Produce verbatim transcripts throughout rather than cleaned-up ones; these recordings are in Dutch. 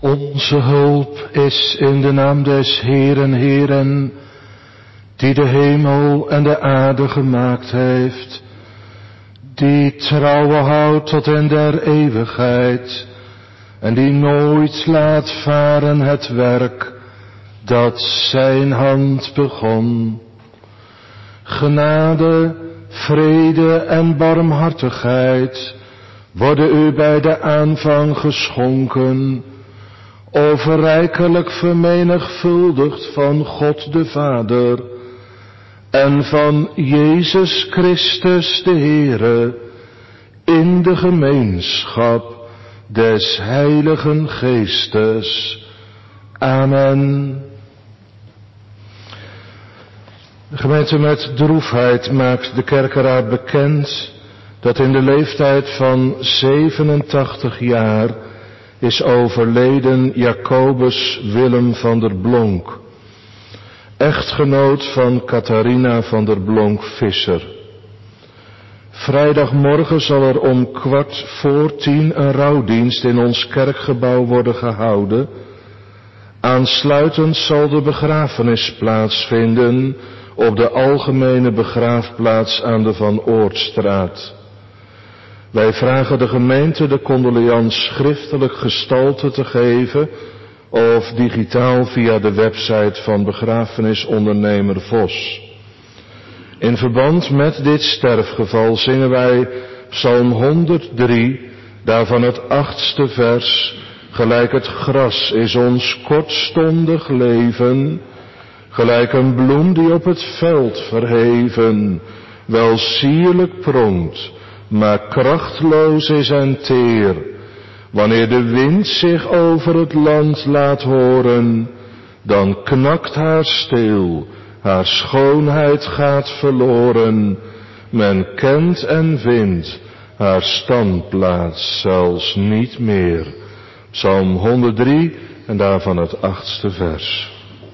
Onze hulp is in de naam des Heeren, Heeren, die de hemel en de aarde gemaakt heeft, die trouwe houdt tot in der eeuwigheid, en die nooit laat varen het werk dat zijn hand begon. Genade, vrede en barmhartigheid worden u bij de aanvang geschonken, overrijkelijk vermenigvuldigd van God de Vader en van Jezus Christus de Heere, in de gemeenschap des Heiligen Geestes. Amen. De gemeente met droefheid maakt de kerkeraad bekend dat in de leeftijd van zevenentachtig jaar is overleden Jacobus Willem van der Blonk, echtgenoot van Catharina van der Blonk-Visser. Vrijdagmorgen zal er om kwart voor tien een rouwdienst in ons kerkgebouw worden gehouden. Aansluitend zal de begrafenis plaatsvinden op de algemene begraafplaats aan de Van Oortstraat. Wij vragen de gemeente de condoleans schriftelijk gestalte te geven of digitaal via de website van begrafenisondernemer Vos. In verband met dit sterfgeval zingen wij Psalm honderddrie, daarvan het achtste vers. Gelijk het gras is ons kortstondig leven, gelijk een bloem die op het veld verheven, wel sierlijk pronkt, maar krachtloos is en teer. Wanneer de wind zich over het land laat horen, dan knakt haar steel, haar schoonheid gaat verloren. Men kent en vindt haar standplaats zelfs niet meer. Psalm honderddrie en daarvan het achtste vers.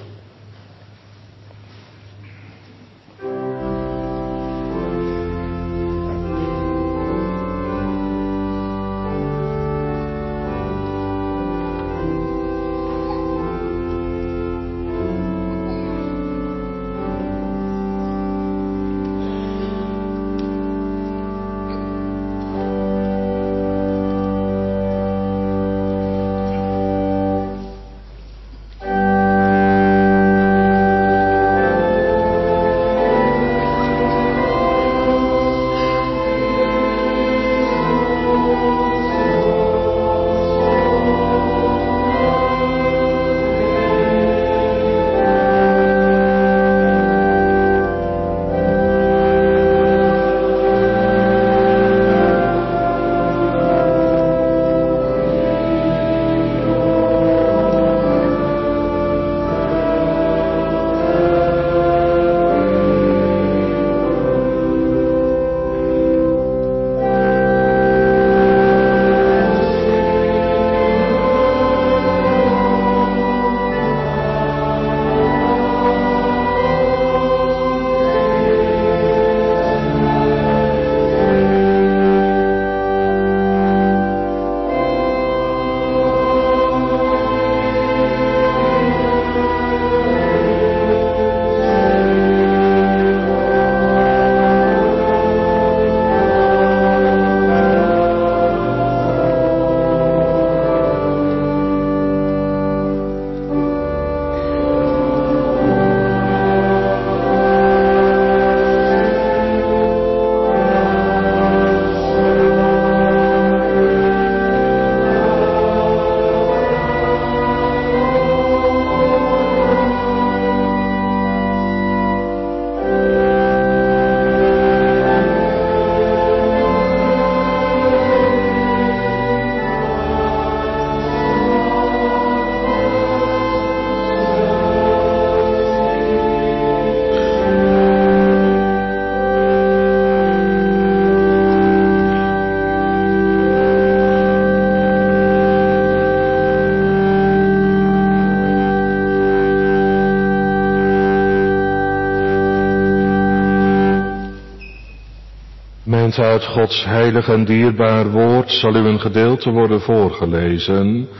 Uit Gods heilig en dierbaar woord zal u een gedeelte worden voorgelezen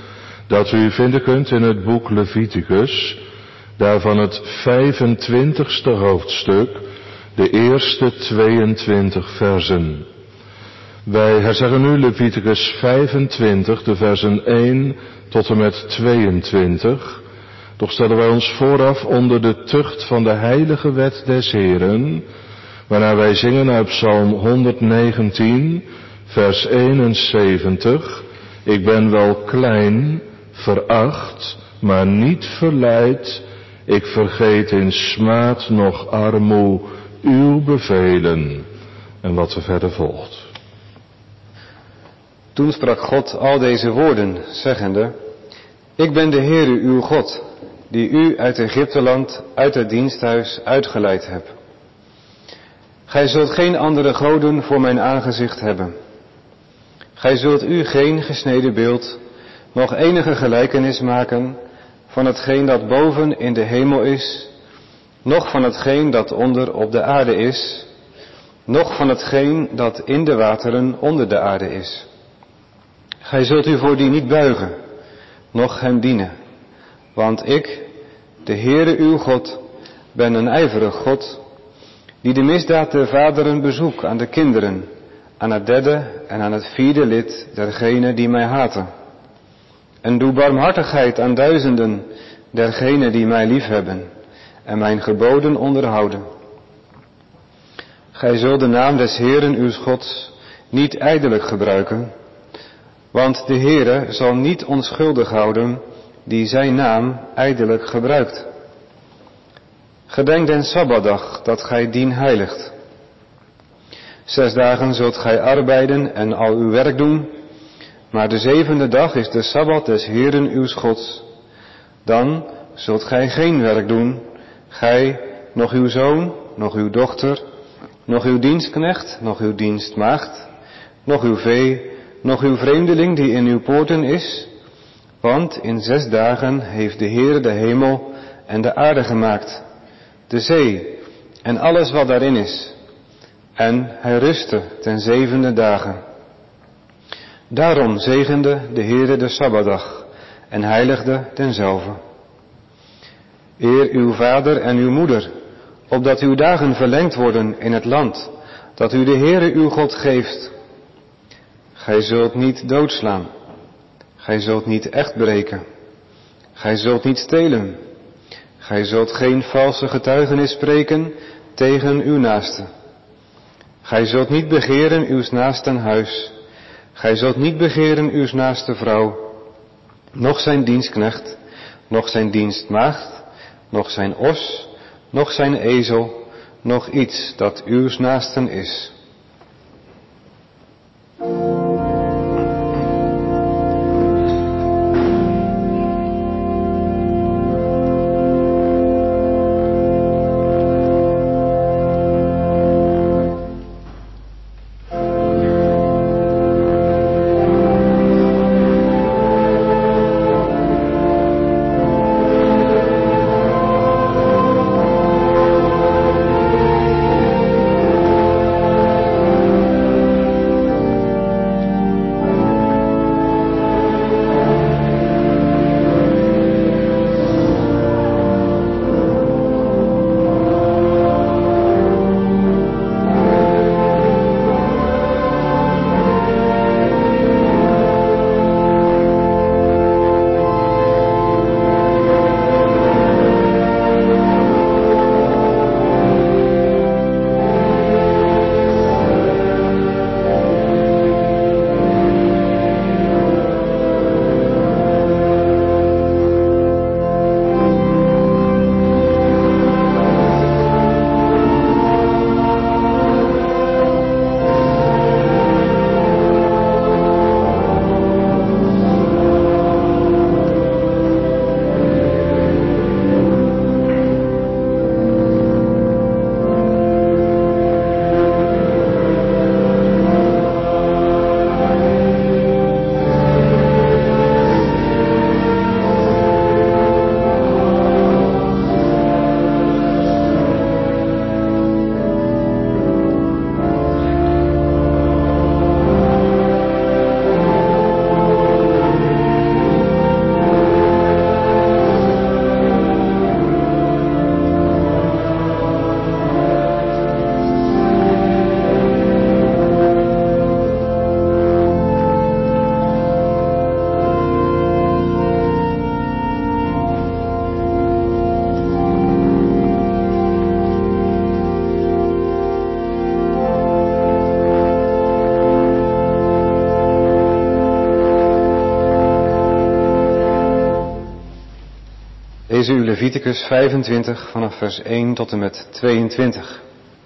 dat u vinden kunt in het boek Leviticus, daarvan het vijfentwintigste hoofdstuk, de eerste tweeëntwintig versen. Wij herzeggen nu Leviticus vijfentwintig, de versen één tot en met tweeëntwintig. Toch stellen wij ons vooraf onder de tucht van de heilige wet des Heren, waarna wij zingen uit Psalm honderdnegentien, vers eenenzeventig. Ik ben wel klein, veracht, maar niet verleid. Ik vergeet in smaad noch armoe uw bevelen. En wat er verder volgt. Toen sprak God al deze woorden, zeggende: Ik ben de Heere uw God, die u uit Egypteland, uit het diensthuis uitgeleid heb. Gij zult geen andere goden voor mijn aangezicht hebben. Gij zult u geen gesneden beeld, nog enige gelijkenis maken van hetgeen dat boven in de hemel is, noch van hetgeen dat onder op de aarde is, noch van hetgeen dat in de wateren onder de aarde is. Gij zult u voor die niet buigen, noch hem dienen, want ik, de Heere uw God, ben een ijverig God, die de misdaad der vaderen bezoek aan de kinderen, aan het derde en aan het vierde lid dergenen die mij haten. En doe barmhartigheid aan duizenden dergenen die mij liefhebben en mijn geboden onderhouden. Gij zult de naam des Heeren uws Gods niet ijdelijk gebruiken, want de Heere zal niet onschuldig houden die zijn naam ijdelijk gebruikt. Gedenk den Sabbatdag, dat gij dien heiligt. Zes dagen zult gij arbeiden en al uw werk doen, maar de zevende dag is de Sabbat des Heeren uws Gods. Dan zult gij geen werk doen, gij, nog uw zoon, nog uw dochter, nog uw dienstknecht, nog uw dienstmaagd, nog uw vee, nog uw vreemdeling die in uw poorten is, want in zes dagen heeft de Heere de hemel en de aarde gemaakt, de zee en alles wat daarin is. En hij rustte ten zevende dagen. Daarom zegende de Heere de Sabbatdag en heiligde denzelve. Eer uw vader en uw moeder, opdat uw dagen verlengd worden in het land, dat u de Heere uw God geeft. Gij zult niet doodslaan. Gij zult niet echt breken. Gij zult niet stelen. Gij zult geen valse getuigenis spreken tegen uw naaste. Gij zult niet begeren uws naasten huis. Gij zult niet begeren uws naaste vrouw, noch zijn dienstknecht, noch zijn dienstmaagd, noch zijn os, noch zijn ezel, noch iets dat uws naasten is. Lees u Leviticus vijfentwintig vanaf vers één tot en met tweeëntwintig.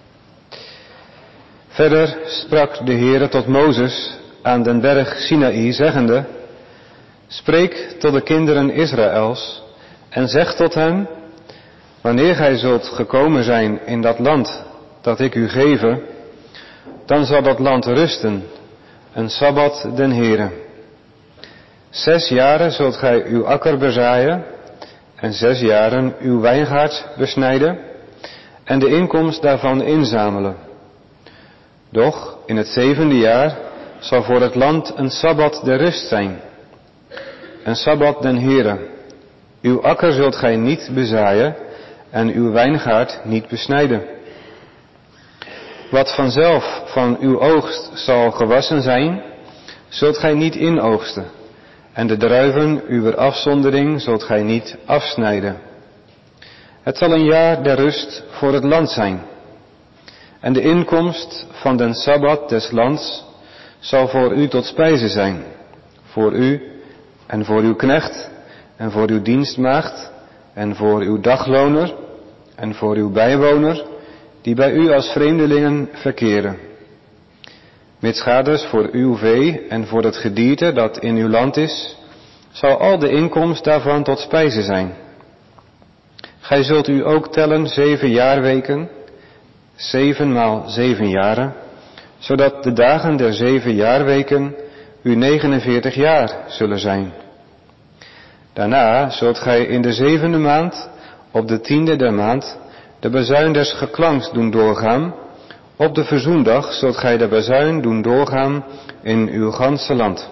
Verder sprak de Heere tot Mozes aan den berg Sinaï, zeggende: Spreek tot de kinderen Israëls en zeg tot hen: Wanneer gij zult gekomen zijn in dat land dat ik u geve, dan zal dat land rusten, een sabbat den Heere. Zes jaren zult gij uw akker bezaaien en zes jaren uw wijngaard besnijden en de inkomst daarvan inzamelen. Doch in het zevende jaar zal voor het land een sabbat der rust zijn, een sabbat den Heere. Uw akker zult gij niet bezaaien en uw wijngaard niet besnijden. Wat vanzelf van uw oogst zal gewassen zijn, zult gij niet inoogsten, en de druiven uwer afzondering zult gij niet afsnijden. Het zal een jaar der rust voor het land zijn, en de inkomst van den sabbat des lands zal voor u tot spijze zijn, voor u en voor uw knecht en voor uw dienstmaagd en voor uw dagloner en voor uw bijwoner, die bij u als vreemdelingen verkeren. Mitsgaders voor uw vee en voor het gedierte dat in uw land is, zal al de inkomst daarvan tot spijze zijn. Gij zult u ook tellen zeven jaarweken, zeven maal zeven jaren, zodat de dagen der zeven jaarweken u negenenveertig jaar zullen zijn. Daarna zult gij in de zevende maand, op de tiende der maand, de bazuin des geklanks doen doorgaan. Op de verzoendag zult gij de bazuin doen doorgaan in uw ganse land.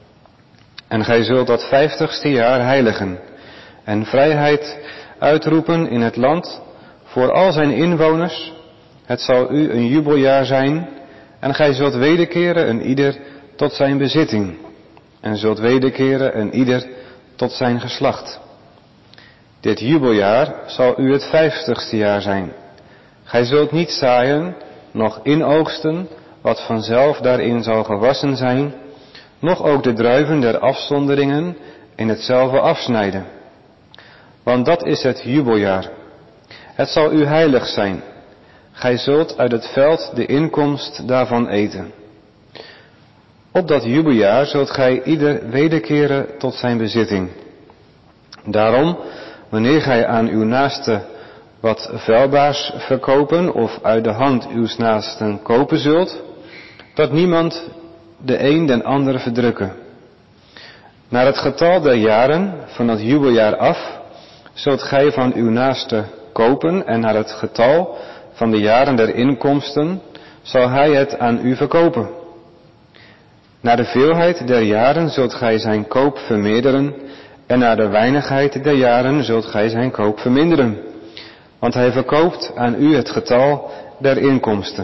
En gij zult dat vijftigste jaar heiligen en vrijheid uitroepen in het land voor al zijn inwoners. Het zal u een jubeljaar zijn en gij zult wederkeren een ieder tot zijn bezitting en zult wederkeren een ieder tot zijn geslacht. Dit jubeljaar zal u het vijftigste jaar zijn. Gij zult niet zaaien, noch inoogsten, wat vanzelf daarin zal gewassen zijn, noch ook de druiven der afzonderingen in hetzelfde afsnijden. Want dat is het jubeljaar. Het zal u heilig zijn. Gij zult uit het veld de inkomst daarvan eten. Op dat jubeljaar zult gij ieder wederkeren tot zijn bezitting. Daarom, wanneer gij aan uw naaste wat vuilbaars verkopen of uit de hand uws naasten kopen zult, dat niemand de een den ander verdrukken. Naar het getal der jaren van dat jubeljaar af zult gij van uw naaste kopen en naar het getal van de jaren der inkomsten zal hij het aan u verkopen. Naar de veelheid der jaren zult gij zijn koop vermeerderen en naar de weinigheid der jaren zult gij zijn koop verminderen. Want hij verkoopt aan u het getal der inkomsten.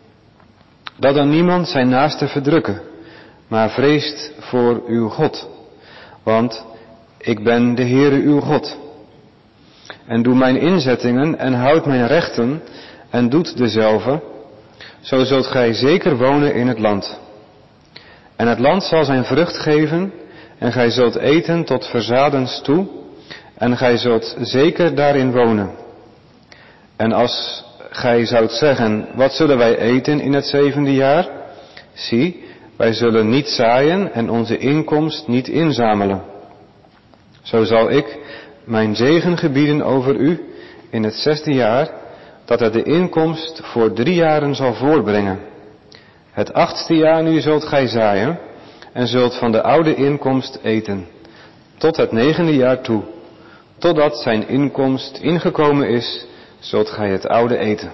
Dat dan niemand zijn naaste verdrukken, maar vreest voor uw God. Want ik ben de Heere uw God. En doe mijn inzettingen en houd mijn rechten en doet dezelve, zo zult gij zeker wonen in het land. En het land zal zijn vrucht geven en gij zult eten tot verzadens toe en gij zult zeker daarin wonen. En als gij zoudt zeggen, wat zullen wij eten in het zevende jaar? Zie, wij zullen niet zaaien en onze inkomst niet inzamelen. Zo zal ik mijn zegen gebieden over u in het zesde jaar, dat het de inkomst voor drie jaren zal voortbrengen. Het achtste jaar nu zult gij zaaien en zult van de oude inkomst eten, tot het negende jaar toe, totdat zijn inkomst ingekomen is, zult gij het oude eten.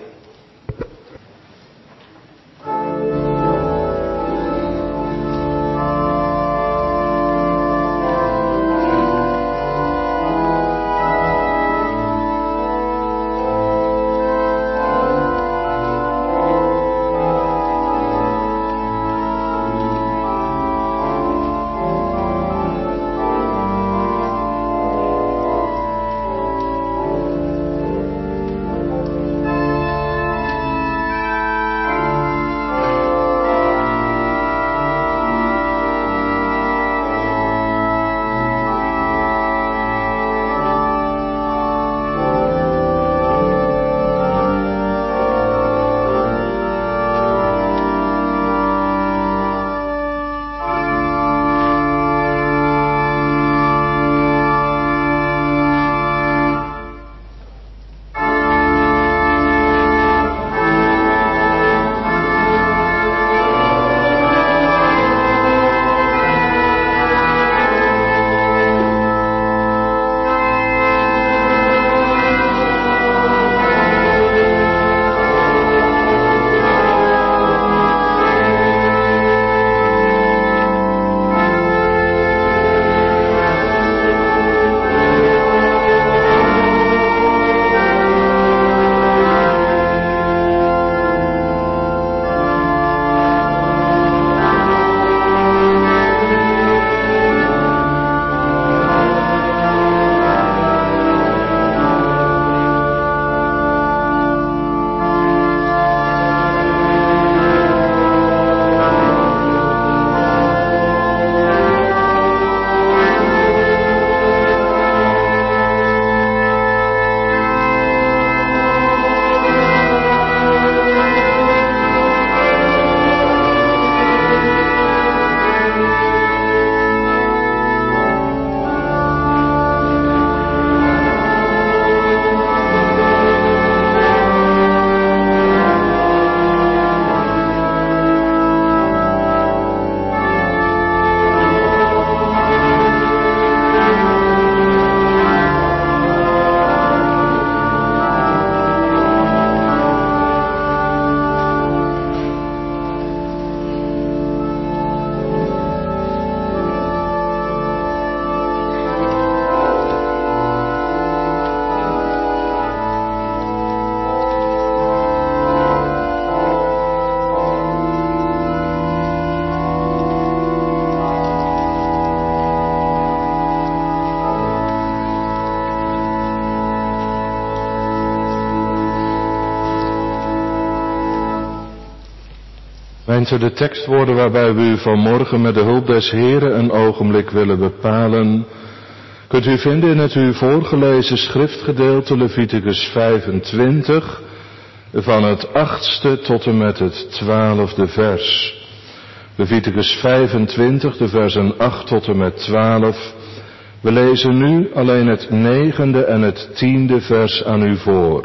Gemeente, de tekstwoorden waarbij we u vanmorgen met de hulp des Heren een ogenblik willen bepalen, kunt u vinden in het u voorgelezen schriftgedeelte Leviticus vijfentwintig, van het achtste tot en met het twaalfde vers. Leviticus vijfentwintig, de versen acht tot en met twaalf. We lezen nu alleen het negende en het tiende vers aan u voor.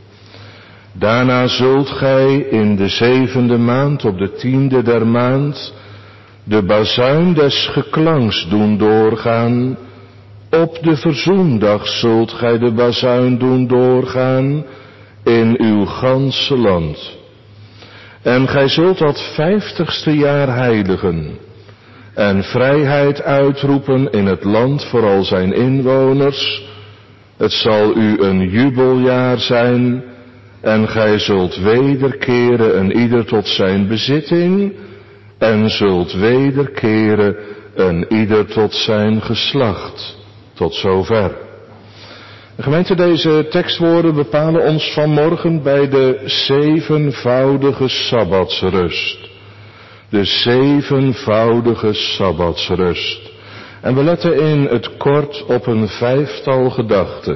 Daarna zult gij in de zevende maand, op de tiende der maand, de bazuin des geklanks doen doorgaan. Op de verzoendag zult gij de bazuin doen doorgaan in uw ganse land. En gij zult dat vijftigste jaar heiligen en vrijheid uitroepen in het land voor al zijn inwoners. Het zal u een jubeljaar zijn en gij zult wederkeren een ieder tot zijn bezitting en zult wederkeren een ieder tot zijn geslacht. Tot zover. De gemeente, deze tekstwoorden bepalen ons vanmorgen bij de zevenvoudige sabbatsrust. De zevenvoudige sabbatsrust. En we letten in het kort op een vijftal gedachten.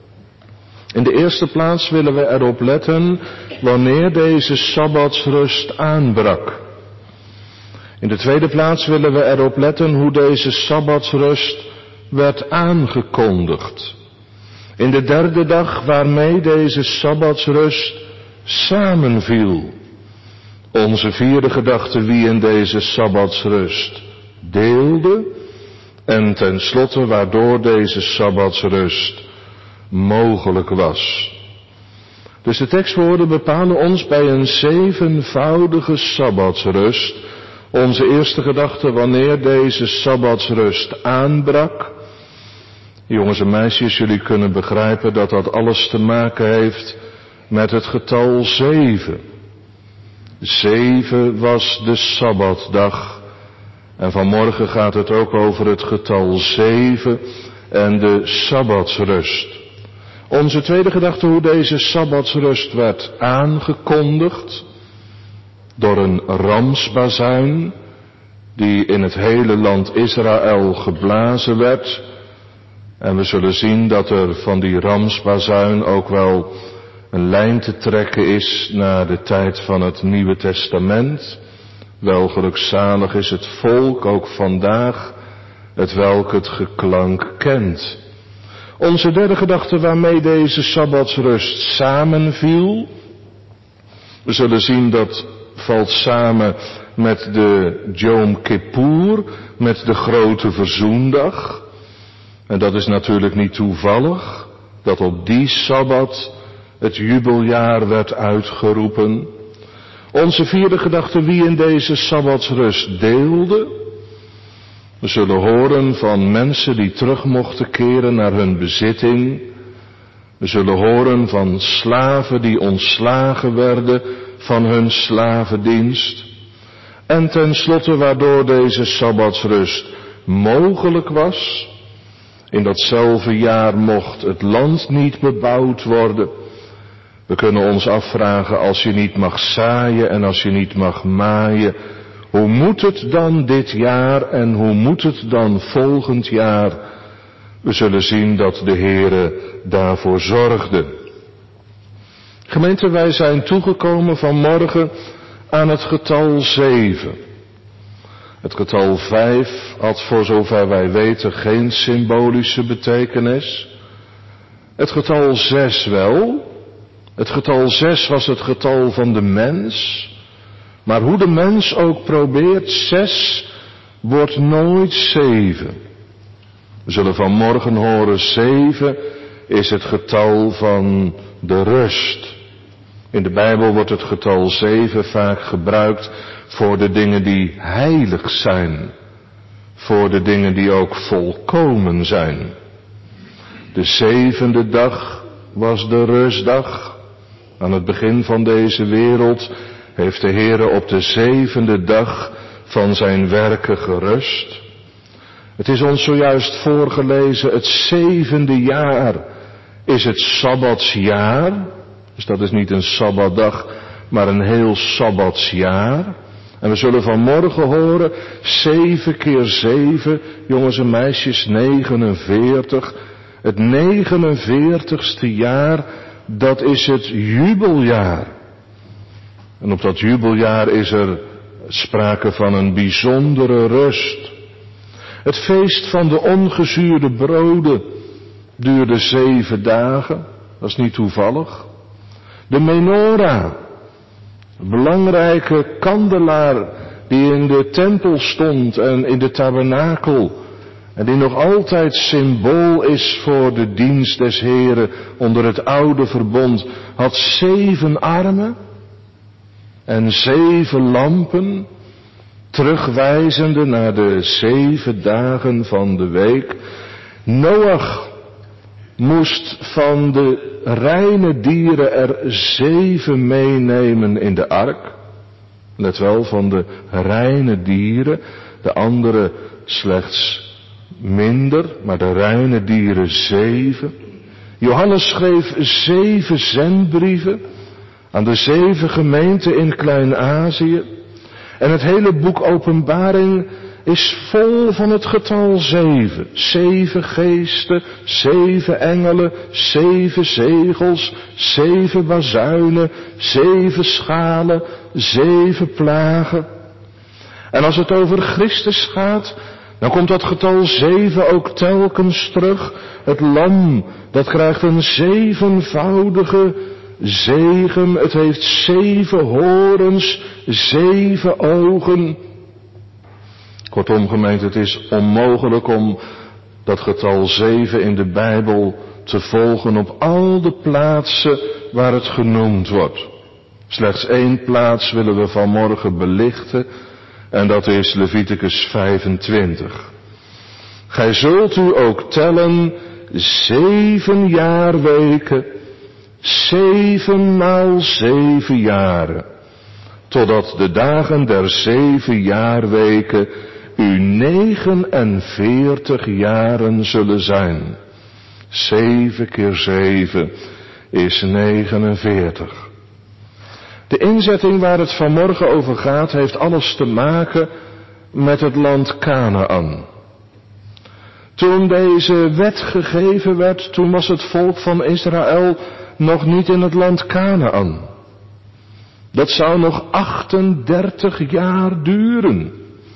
In de eerste plaats willen we erop letten wanneer deze sabbatsrust aanbrak. In de tweede plaats willen we erop letten hoe deze sabbatsrust werd aangekondigd. In de derde dag waarmee deze sabbatsrust samenviel. Onze vierde gedachte wie in deze sabbatsrust deelde. En tenslotte waardoor deze sabbatsrust mogelijk was. Dus de tekstwoorden bepalen ons bij een zevenvoudige sabbatsrust. Onze eerste gedachte wanneer deze sabbatsrust aanbrak. Jongens en meisjes, jullie kunnen begrijpen dat dat alles te maken heeft met het getal zeven. Zeven was de sabbatdag. En vanmorgen gaat het ook over het getal zeven en de sabbatsrust. Onze tweede gedachte hoe deze sabbatsrust werd aangekondigd. Door een ramsbazuin die in het hele land Israël geblazen werd. En we zullen zien dat er van die ramsbazuin ook wel een lijn te trekken is naar de tijd van het Nieuwe Testament. Wel gelukzalig is het volk ook vandaag, het welk het geklank kent. Onze derde gedachte waarmee deze sabbatsrust samenviel. We zullen zien dat valt samen met de Yom Kippur, met de grote verzoendag. En dat is natuurlijk niet toevallig, dat op die sabbat het jubeljaar werd uitgeroepen. Onze vierde gedachte wie in deze sabbatsrust deelde. We zullen horen van mensen die terug mochten keren naar hun bezitting. We zullen horen van slaven die ontslagen werden van hun slavendienst. En tenslotte waardoor deze sabbatsrust mogelijk was. In datzelfde jaar mocht het land niet bebouwd worden. We kunnen ons afvragen, als je niet mag zaaien en als je niet mag maaien, hoe moet het dan dit jaar en hoe moet het dan volgend jaar? We zullen zien dat de Heere daarvoor zorgde. Gemeente, wij zijn toegekomen vanmorgen aan het getal zeven. Het getal vijf had voor zover wij weten geen symbolische betekenis. Het getal zes wel. Het getal zes was het getal van de mens. Maar hoe de mens ook probeert, zes wordt nooit zeven. We zullen vanmorgen horen, zeven is het getal van de rust. In de Bijbel wordt het getal zeven vaak gebruikt voor de dingen die heilig zijn. Voor de dingen die ook volkomen zijn. De zevende dag was de rustdag. Aan het begin van deze wereld heeft de Heere op de zevende dag van zijn werken gerust. Het is ons zojuist voorgelezen, het zevende jaar is het sabbatsjaar. Dus dat is niet een sabbatdag, maar een heel sabbatsjaar. En we zullen vanmorgen horen, zeven keer zeven, jongens en meisjes, negenenveertig. Het negenenveertigste jaar, dat is het jubeljaar. En op dat jubeljaar is er sprake van een bijzondere rust. Het feest van de ongezuurde broden duurde zeven dagen, dat is niet toevallig. De menorah, een belangrijke kandelaar die in de tempel stond en in de tabernakel en die nog altijd symbool is voor de dienst des Heren onder het oude verbond, had zeven armen en zeven lampen, terugwijzende naar de zeven dagen van de week. Noach moest van de reine dieren er zeven meenemen in de ark. Let wel, van de reine dieren, de andere slechts minder, maar de reine dieren zeven. Johannes schreef zeven zendbrieven aan de zeven gemeenten in Klein-Azië. En het hele boek Openbaring is vol van het getal zeven. Zeven geesten, zeven engelen, zeven zegels, zeven bazuinen, zeven schalen, zeven plagen. En als het over Christus gaat, dan komt dat getal zeven ook telkens terug. Het lam, dat krijgt een zevenvoudige zegen. Het heeft zeven horens, zeven ogen. Kortom, gemeente, het is onmogelijk om dat getal zeven in de Bijbel te volgen op al de plaatsen waar het genoemd wordt. Slechts één plaats willen we vanmorgen belichten en dat is Leviticus vijfentwintig. Gij zult u ook tellen zeven jaarweken, zeven maal zeven jaren, totdat de dagen der zeven jaarweken u negenenveertig jaren zullen zijn. Zeven keer zeven is negenenveertig. De inzetting waar het vanmorgen over gaat, heeft alles te maken met het land Kanaän. Toen deze wet gegeven werd, toen was het volk van Israël nog niet in het land Kanaän. Dat zou nog achtendertig jaar duren.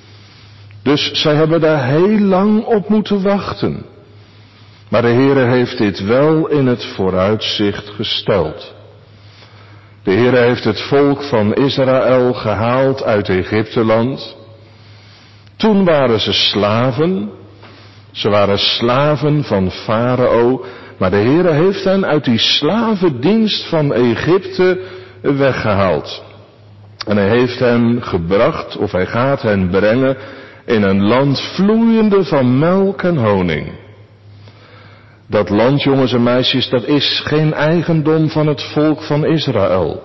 Dus zij hebben daar heel lang op moeten wachten. Maar de Heere heeft dit wel in het vooruitzicht gesteld. De Heere heeft het volk van Israël gehaald uit Egypteland. Toen waren ze slaven. Ze waren slaven van Farao. Maar de Heere heeft hen uit die slavendienst van Egypte weggehaald. En hij heeft hen gebracht, of hij gaat hen brengen, in een land vloeiende van melk en honing. Dat land, jongens en meisjes, dat is geen eigendom van het volk van Israël.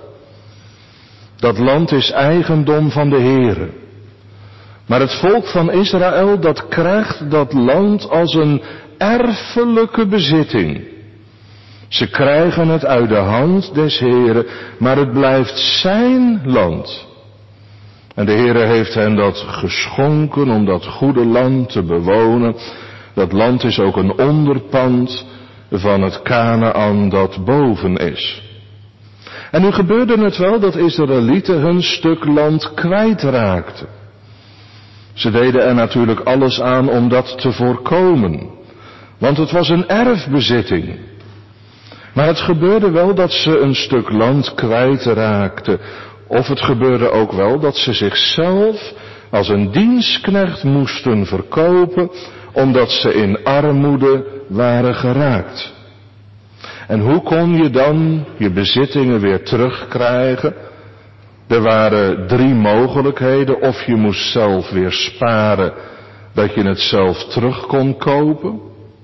Dat land is eigendom van de Heere. Maar het volk van Israël, dat krijgt dat land als een erfelijke bezitting. Ze krijgen het uit de hand des Heeren, maar het blijft zijn land. En de Heere heeft hen dat geschonken om dat goede land te bewonen. Dat land is ook een onderpand van het Kanaän dat boven is. En nu gebeurde het wel dat Israëlieten hun stuk land kwijtraakten. Ze deden er natuurlijk alles aan om dat te voorkomen. Want het was een erfbezitting. Maar het gebeurde wel dat ze een stuk land kwijtraakten. Of het gebeurde ook wel dat ze zichzelf als een dienstknecht moesten verkopen, omdat ze in armoede waren geraakt. En hoe kon je dan je bezittingen weer terugkrijgen? Er waren drie mogelijkheden. Of je moest zelf weer sparen, dat je het zelf terug kon kopen.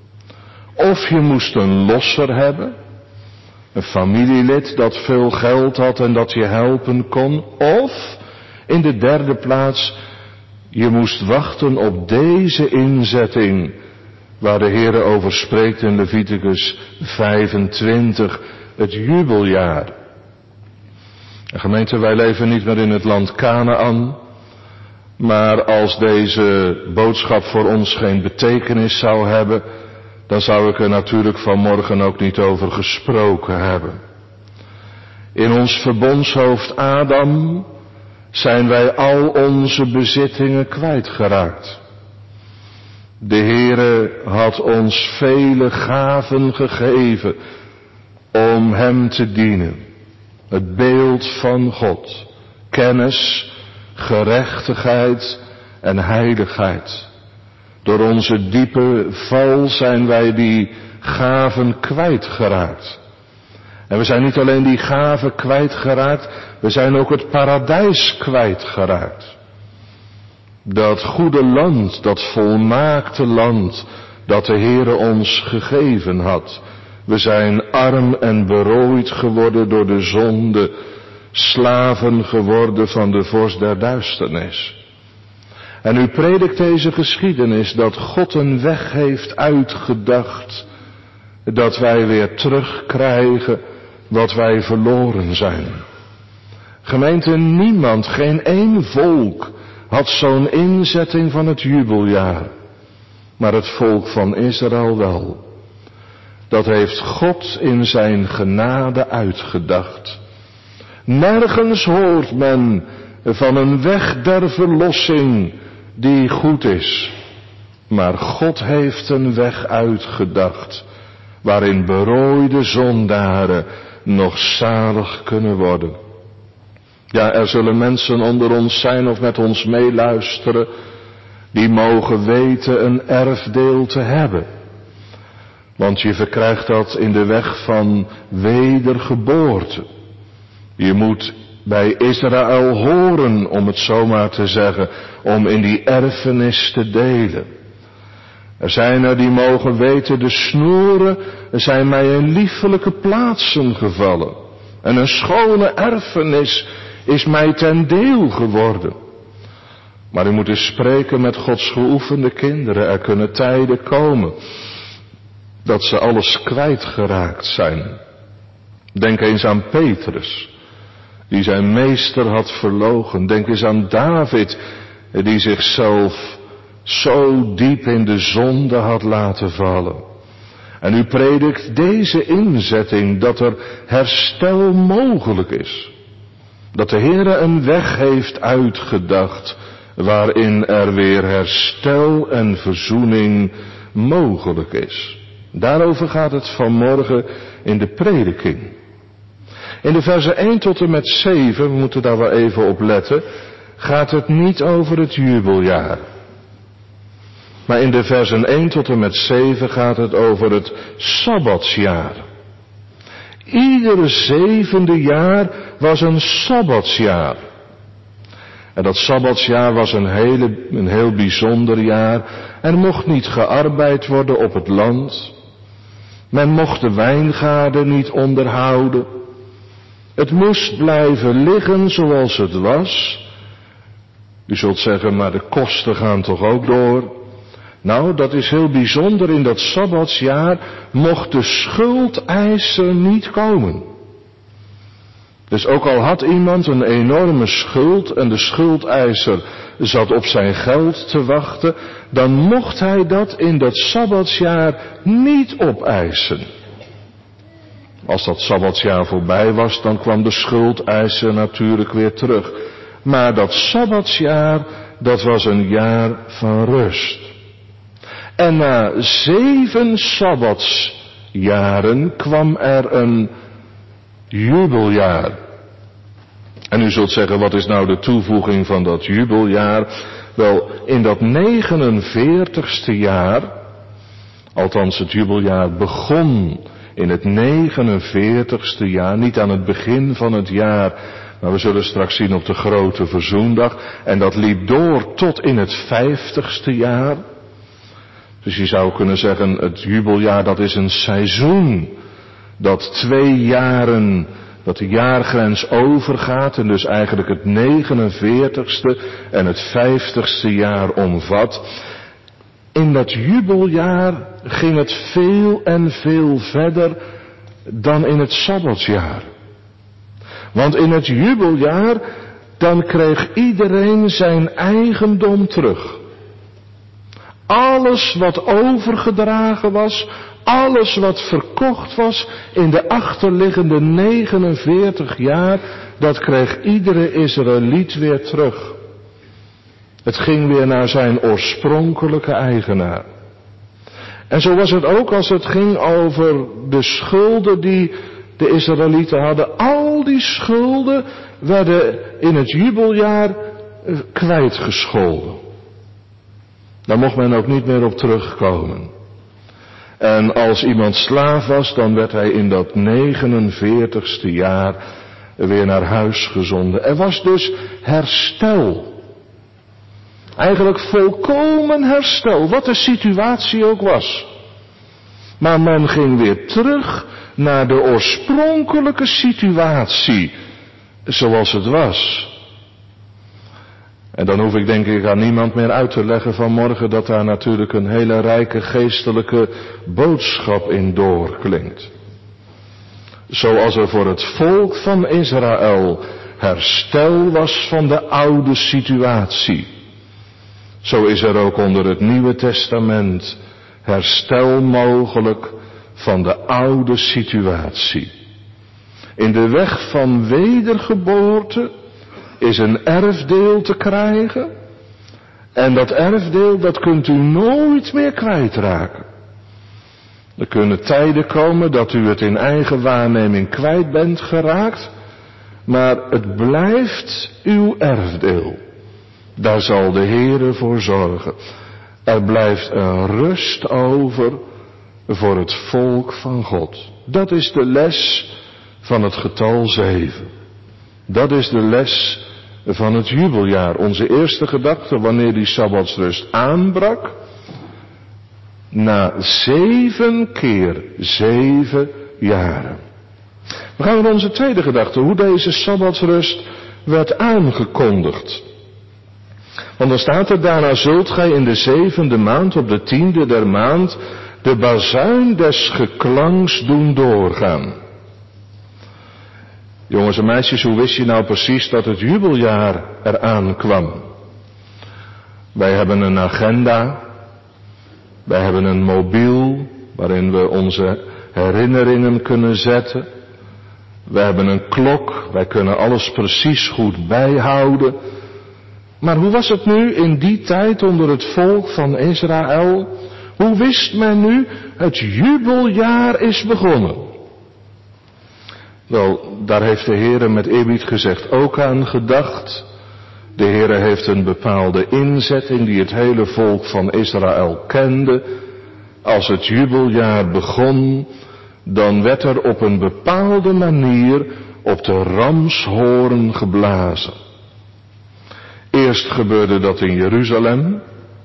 Of je moest een losser hebben. Een familielid dat veel geld had en dat je helpen kon. Of, in de derde plaats, je moest wachten op deze inzetting, waar de Heere over spreekt in Leviticus vijfentwintig, het jubeljaar. En gemeente, wij leven niet meer in het land Kanaän, Maar als deze boodschap voor ons geen betekenis zou hebben, dan zou ik er natuurlijk vanmorgen ook niet over gesproken hebben. In ons verbondshoofd Adam zijn wij al onze bezittingen kwijtgeraakt. De Heere had ons vele gaven gegeven om Hem te dienen. Het beeld van God, kennis, gerechtigheid en heiligheid. Door onze diepe val zijn wij die gaven kwijtgeraakt. En we zijn niet alleen die gaven kwijtgeraakt, we zijn ook het paradijs kwijtgeraakt. Dat goede land, dat volmaakte land, dat de Heere ons gegeven had. We zijn arm en berooid geworden door de zonde, slaven geworden van de vorst der duisternis. En u predikt deze geschiedenis dat God een weg heeft uitgedacht, dat wij weer terugkrijgen wat wij verloren zijn. Gemeente, niemand, geen één volk had zo'n inzetting van het jubeljaar, maar het volk van Israël wel. Dat heeft God in zijn genade uitgedacht. Nergens hoort men van een weg der verlossing die goed is. Maar God heeft een weg uitgedacht waarin berooide zondaren nog zalig kunnen worden. Ja, er zullen mensen onder ons zijn of met ons meeluisteren die mogen weten een erfdeel te hebben. Want je verkrijgt dat in de weg van wedergeboorte. Je moet bij Israël horen, om het zomaar te zeggen, om in die erfenis te delen. Er zijn er die mogen weten, de snoeren zijn mij in liefelijke plaatsen gevallen. En een schone erfenis is mij ten deel geworden. Maar u moet eens spreken met Gods geoefende kinderen. Er kunnen tijden komen dat ze alles kwijtgeraakt zijn. Denk eens aan Petrus, die zijn meester had verloochen. Denk eens aan David, die zichzelf zo diep in de zonde had laten vallen. En u predikt deze inzetting dat er herstel mogelijk is. Dat de Heere een weg heeft uitgedacht waarin er weer herstel en verzoening mogelijk is. Daarover gaat het vanmorgen in de prediking. In de versen één tot en met zeven, we moeten daar wel even op letten, gaat het niet over het jubeljaar. Maar in de versen één tot en met zeven gaat het over het Sabbatsjaar. Iedere zevende jaar was een Sabbatsjaar. En dat Sabbatsjaar was een, hele, een heel bijzonder jaar. Er mocht niet gearbeid worden op het land. Men mocht de wijngaarden niet onderhouden. Het moest blijven liggen zoals het was. U zult zeggen, maar de kosten gaan toch ook door? Nou, dat is heel bijzonder. In dat Sabbatsjaar mocht de schuldeiser niet komen. Dus ook al had iemand een enorme schuld en de schuldeiser zat op zijn geld te wachten, dan mocht hij dat in dat Sabbatsjaar niet opeisen. Als dat Sabbatsjaar voorbij was, dan kwam de schuldeiser natuurlijk weer terug. Maar dat Sabbatsjaar, dat was een jaar van rust. En na zeven Sabbatsjaren kwam er een jubeljaar. En u zult zeggen, wat is nou de toevoeging van dat jubeljaar? Wel, in dat negenenveertigste jaar, althans het jubeljaar begon in het negenenveertigste jaar, niet aan het begin van het jaar, maar we zullen straks zien op de grote verzoendag. En dat liep door tot in het vijftigste jaar. Dus je zou kunnen zeggen, het jubeljaar dat is een seizoen. Dat twee jaren, dat de jaargrens overgaat en dus eigenlijk het negenenveertigste en het vijftigste jaar omvat. In dat jubeljaar ging het veel en veel verder dan in het Sabbatsjaar. Want in het jubeljaar, dan kreeg iedereen zijn eigendom terug. Alles wat overgedragen was, alles wat verkocht was in de achterliggende negenenveertig jaar, dat kreeg iedere Israëliet weer terug. Het ging weer naar zijn oorspronkelijke eigenaar. En zo was het ook als het ging over de schulden die de Israëlieten hadden. Al die schulden werden in het jubeljaar kwijtgescholden. Daar mocht men ook niet meer op terugkomen. En als iemand slaaf was, dan werd hij in dat negenenveertigste jaar weer naar huis gezonden. Er was dus herstel. Eigenlijk volkomen herstel, wat de situatie ook was. Maar men ging weer terug naar de oorspronkelijke situatie, zoals het was. En dan hoef ik denk ik aan niemand meer uit te leggen vanmorgen dat daar natuurlijk een hele rijke geestelijke boodschap in doorklinkt. Zoals er voor het volk van Israël herstel was van de oude situatie. Zo is er ook onder het Nieuwe Testament herstel mogelijk van de oude situatie. In de weg van wedergeboorte is een erfdeel te krijgen. En dat erfdeel, dat kunt u nooit meer kwijtraken. Er kunnen tijden komen dat u het in eigen waarneming kwijt bent geraakt. Maar het blijft uw erfdeel. Daar zal de Heere voor zorgen. Er blijft een rust over voor het volk van God. Dat is de les van het getal zeven. Dat is de les van het jubeljaar. Onze eerste gedachte wanneer die sabbatsrust aanbrak. Na zeven keer zeven jaren. We gaan naar onze tweede gedachte. Hoe deze sabbatsrust werd aangekondigd. Want dan staat er: daarna zult gij in de zevende maand op de tiende der maand de bazuin des geklanks doen doorgaan. Jongens en meisjes, hoe wist je nou precies dat het jubeljaar eraan kwam? Wij hebben een agenda. Wij hebben een mobiel waarin we onze herinneringen kunnen zetten. We hebben een klok. Wij kunnen alles precies goed bijhouden. Maar hoe was het nu in die tijd onder het volk van Israël? Hoe wist men nu, het jubeljaar is begonnen? Wel, daar heeft de Heere met eerbied gezegd ook aan gedacht. De Heere heeft een bepaalde inzetting die het hele volk van Israël kende. Als het jubeljaar begon, dan werd er op een bepaalde manier op de ramshoorn geblazen. Eerst gebeurde dat in Jeruzalem.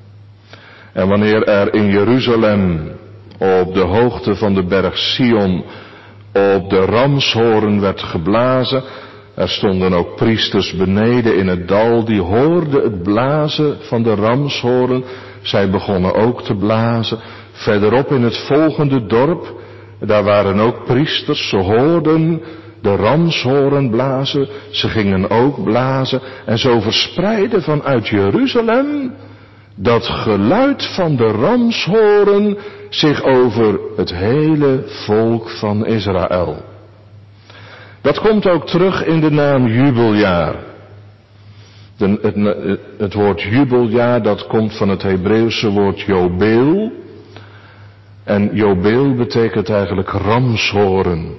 En wanneer er in Jeruzalem op de hoogte van de berg Sion op de ramshoorn werd geblazen, er stonden ook priesters beneden in het dal, die hoorden het blazen van de ramshoorn. Zij begonnen ook te blazen. Verderop in het volgende dorp, daar waren ook priesters, ze hoorden de ramshoorn blazen, ze gingen ook blazen. En zo verspreidde vanuit Jeruzalem dat geluid van de ramshoorn zich over het hele volk van Israël. Dat komt ook terug in de naam jubeljaar. De, het, het woord jubeljaar, dat komt van het Hebreeuwse woord jobeel. En jobeel betekent eigenlijk ramshoorn.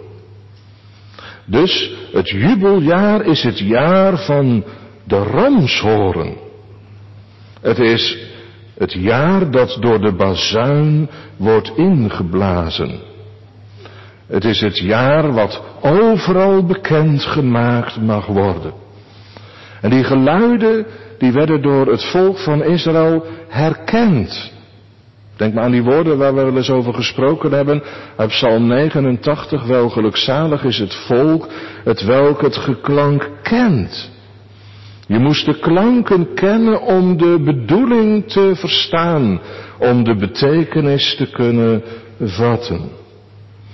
Dus het jubeljaar is het jaar van de ramshoorn. Het is het jaar dat door de bazuin wordt ingeblazen. Het is het jaar wat overal bekend gemaakt mag worden. En die geluiden, die werden door het volk van Israël herkend. Denk maar aan die woorden waar we wel eens over gesproken hebben uit Psalm negenentachtig. Wel gelukzalig is het volk, het welk het geklank kent. Je moest de klanken kennen om de bedoeling te verstaan, om de betekenis te kunnen vatten.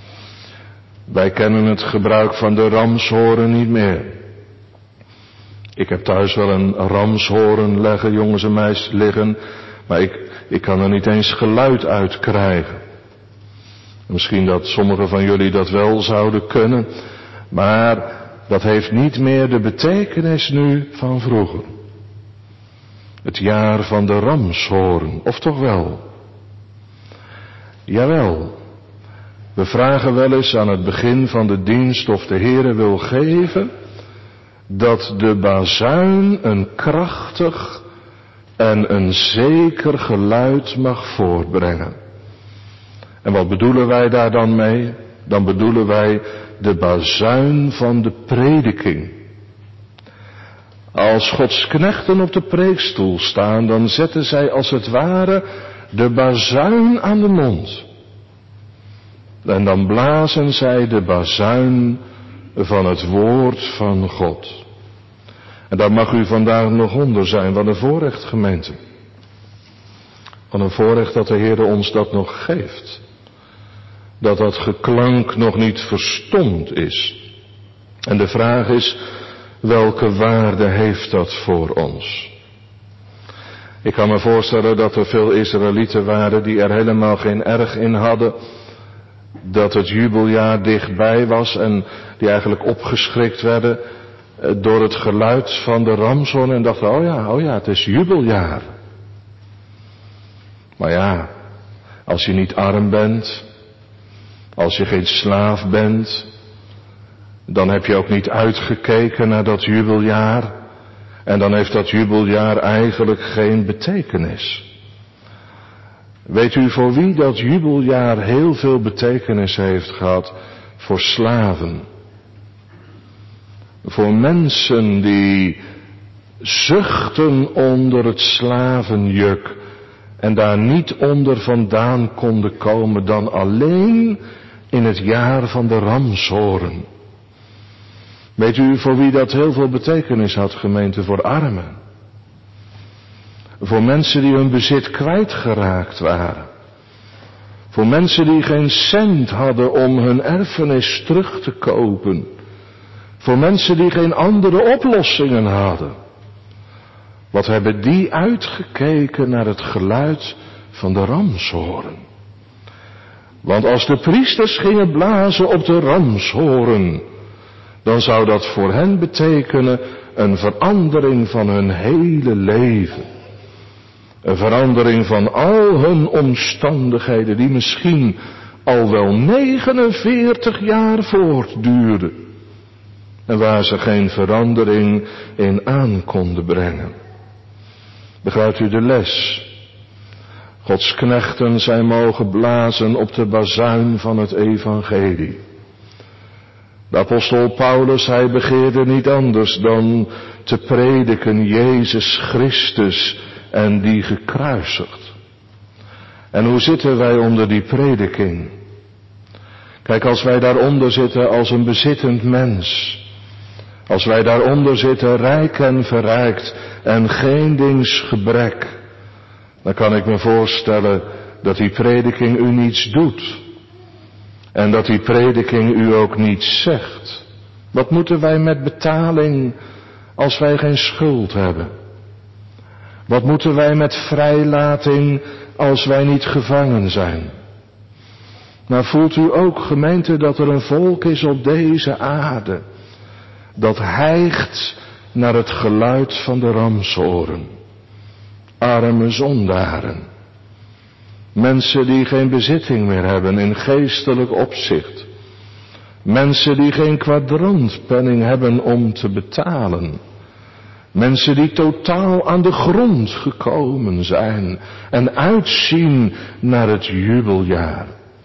Wij kennen het gebruik van de ramshoorn niet meer. Ik heb thuis wel een ramshoorn leggen, jongens en meisjes, liggen, maar ik, ik kan er niet eens geluid uit krijgen. Misschien dat sommigen van jullie dat wel zouden kunnen, maar dat heeft niet meer de betekenis nu van vroeger. Het jaar van de ramshoorn, of toch wel? Jawel. We vragen wel eens aan het begin van de dienst of de Heere wil geven dat de bazuin een krachtig en een zeker geluid mag voortbrengen. En wat bedoelen wij daar dan mee? Dan bedoelen wij de bazuin van de prediking. Als Gods knechten op de preekstoel staan, dan zetten zij als het ware de bazuin aan de mond. En dan blazen zij de bazuin van het woord van God. En daar mag u vandaag nog onder zijn. Wat een voorrecht, gemeente. Wat een voorrecht dat de Heer ons dat nog geeft. Dat dat geklank nog niet verstomd is. En de vraag is, welke waarde heeft dat voor ons? Ik kan me voorstellen dat er veel Israëlieten waren die er helemaal geen erg in hadden dat het jubeljaar dichtbij was en die eigenlijk opgeschrikt werden door het geluid van de ramshoorn en dachten, oh ja, oh ja, het is jubeljaar. Maar ja, als je niet arm bent, als je geen slaaf bent, dan heb je ook niet uitgekeken naar dat jubeljaar en dan heeft dat jubeljaar eigenlijk geen betekenis. Weet u voor wie dat jubeljaar heel veel betekenis heeft gehad? Voor slaven. Voor mensen die zuchten onder het slavenjuk en daar niet onder vandaan konden komen dan alleen in het jaar van de ramshoorn. Weet u voor wie dat heel veel betekenis had, gemeente? Voor armen. Voor mensen die hun bezit kwijtgeraakt waren. Voor mensen die geen cent hadden om hun erfenis terug te kopen. Voor mensen die geen andere oplossingen hadden. Wat hebben die uitgekeken naar het geluid van de ramshoorn? Want als de priesters gingen blazen op de ramshoorn, dan zou dat voor hen betekenen een verandering van hun hele leven. Een verandering van al hun omstandigheden die misschien al wel negenenveertig jaar voortduurden. En waar ze geen verandering in aan konden brengen. Begrijpt u de les? Gods knechten zijn mogen blazen op de bazuin van het evangelie. De apostel Paulus, hij begeerde niet anders dan te prediken Jezus Christus en die gekruisigd. En hoe zitten wij onder die prediking? Kijk, als wij daaronder zitten als een bezittend mens, als wij daaronder zitten rijk en verrijkt en geen dings gebrek, dan kan ik me voorstellen dat die prediking u niets doet. En dat die prediking u ook niets zegt. Wat moeten wij met betaling als wij geen schuld hebben? Wat moeten wij met vrijlating als wij niet gevangen zijn? Maar voelt u ook, gemeente, dat er een volk is op deze aarde dat hijgt naar het geluid van de ramshoorn? Arme zondaren. Mensen die geen bezitting meer hebben in geestelijk opzicht. Mensen die geen kwadrantpenning hebben om te betalen. Mensen die totaal aan de grond gekomen zijn en uitzien naar het jubeljaar.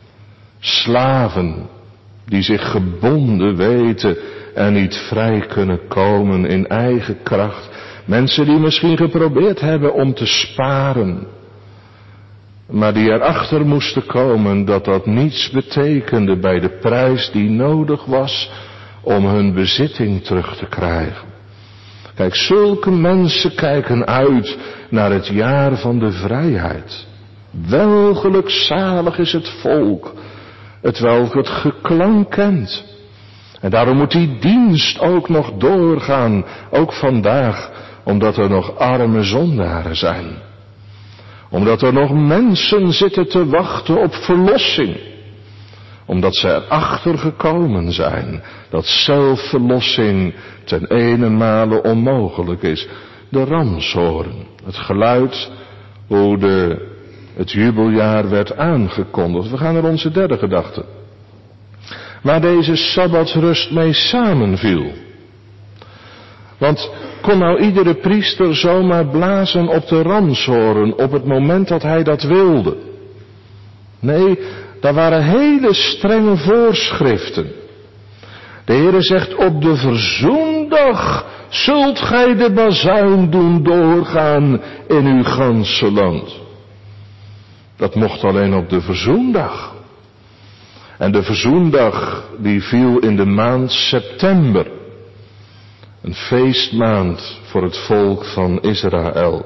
Slaven die zich gebonden weten en niet vrij kunnen komen in eigen kracht. Mensen die misschien geprobeerd hebben om te sparen, maar die erachter moesten komen dat dat niets betekende bij de prijs die nodig was om hun bezitting terug te krijgen. Kijk, zulke mensen kijken uit naar het jaar van de vrijheid. Wel gelukzalig is het volk, het welk het geklank kent En daarom moet die dienst ook nog doorgaan, ook vandaag, omdat er nog arme zondaren zijn. Omdat er nog mensen zitten te wachten op verlossing. Omdat ze erachter gekomen zijn dat zelfverlossing ten enenmale onmogelijk is. De ramshoorn, het geluid hoe de, het jubeljaar werd aangekondigd. We gaan naar onze derde gedachte. Waar deze sabbatsrust mee samenviel. Want kon nou iedere priester zomaar blazen op de ramshoorn op het moment dat hij dat wilde? Nee, daar waren hele strenge voorschriften. De Heere zegt, op de verzoendag zult gij de bazuin doen doorgaan in uw ganse land. Dat mocht alleen op de verzoendag. En de verzoendag die viel in de maand september. Een feestmaand voor het volk van Israël.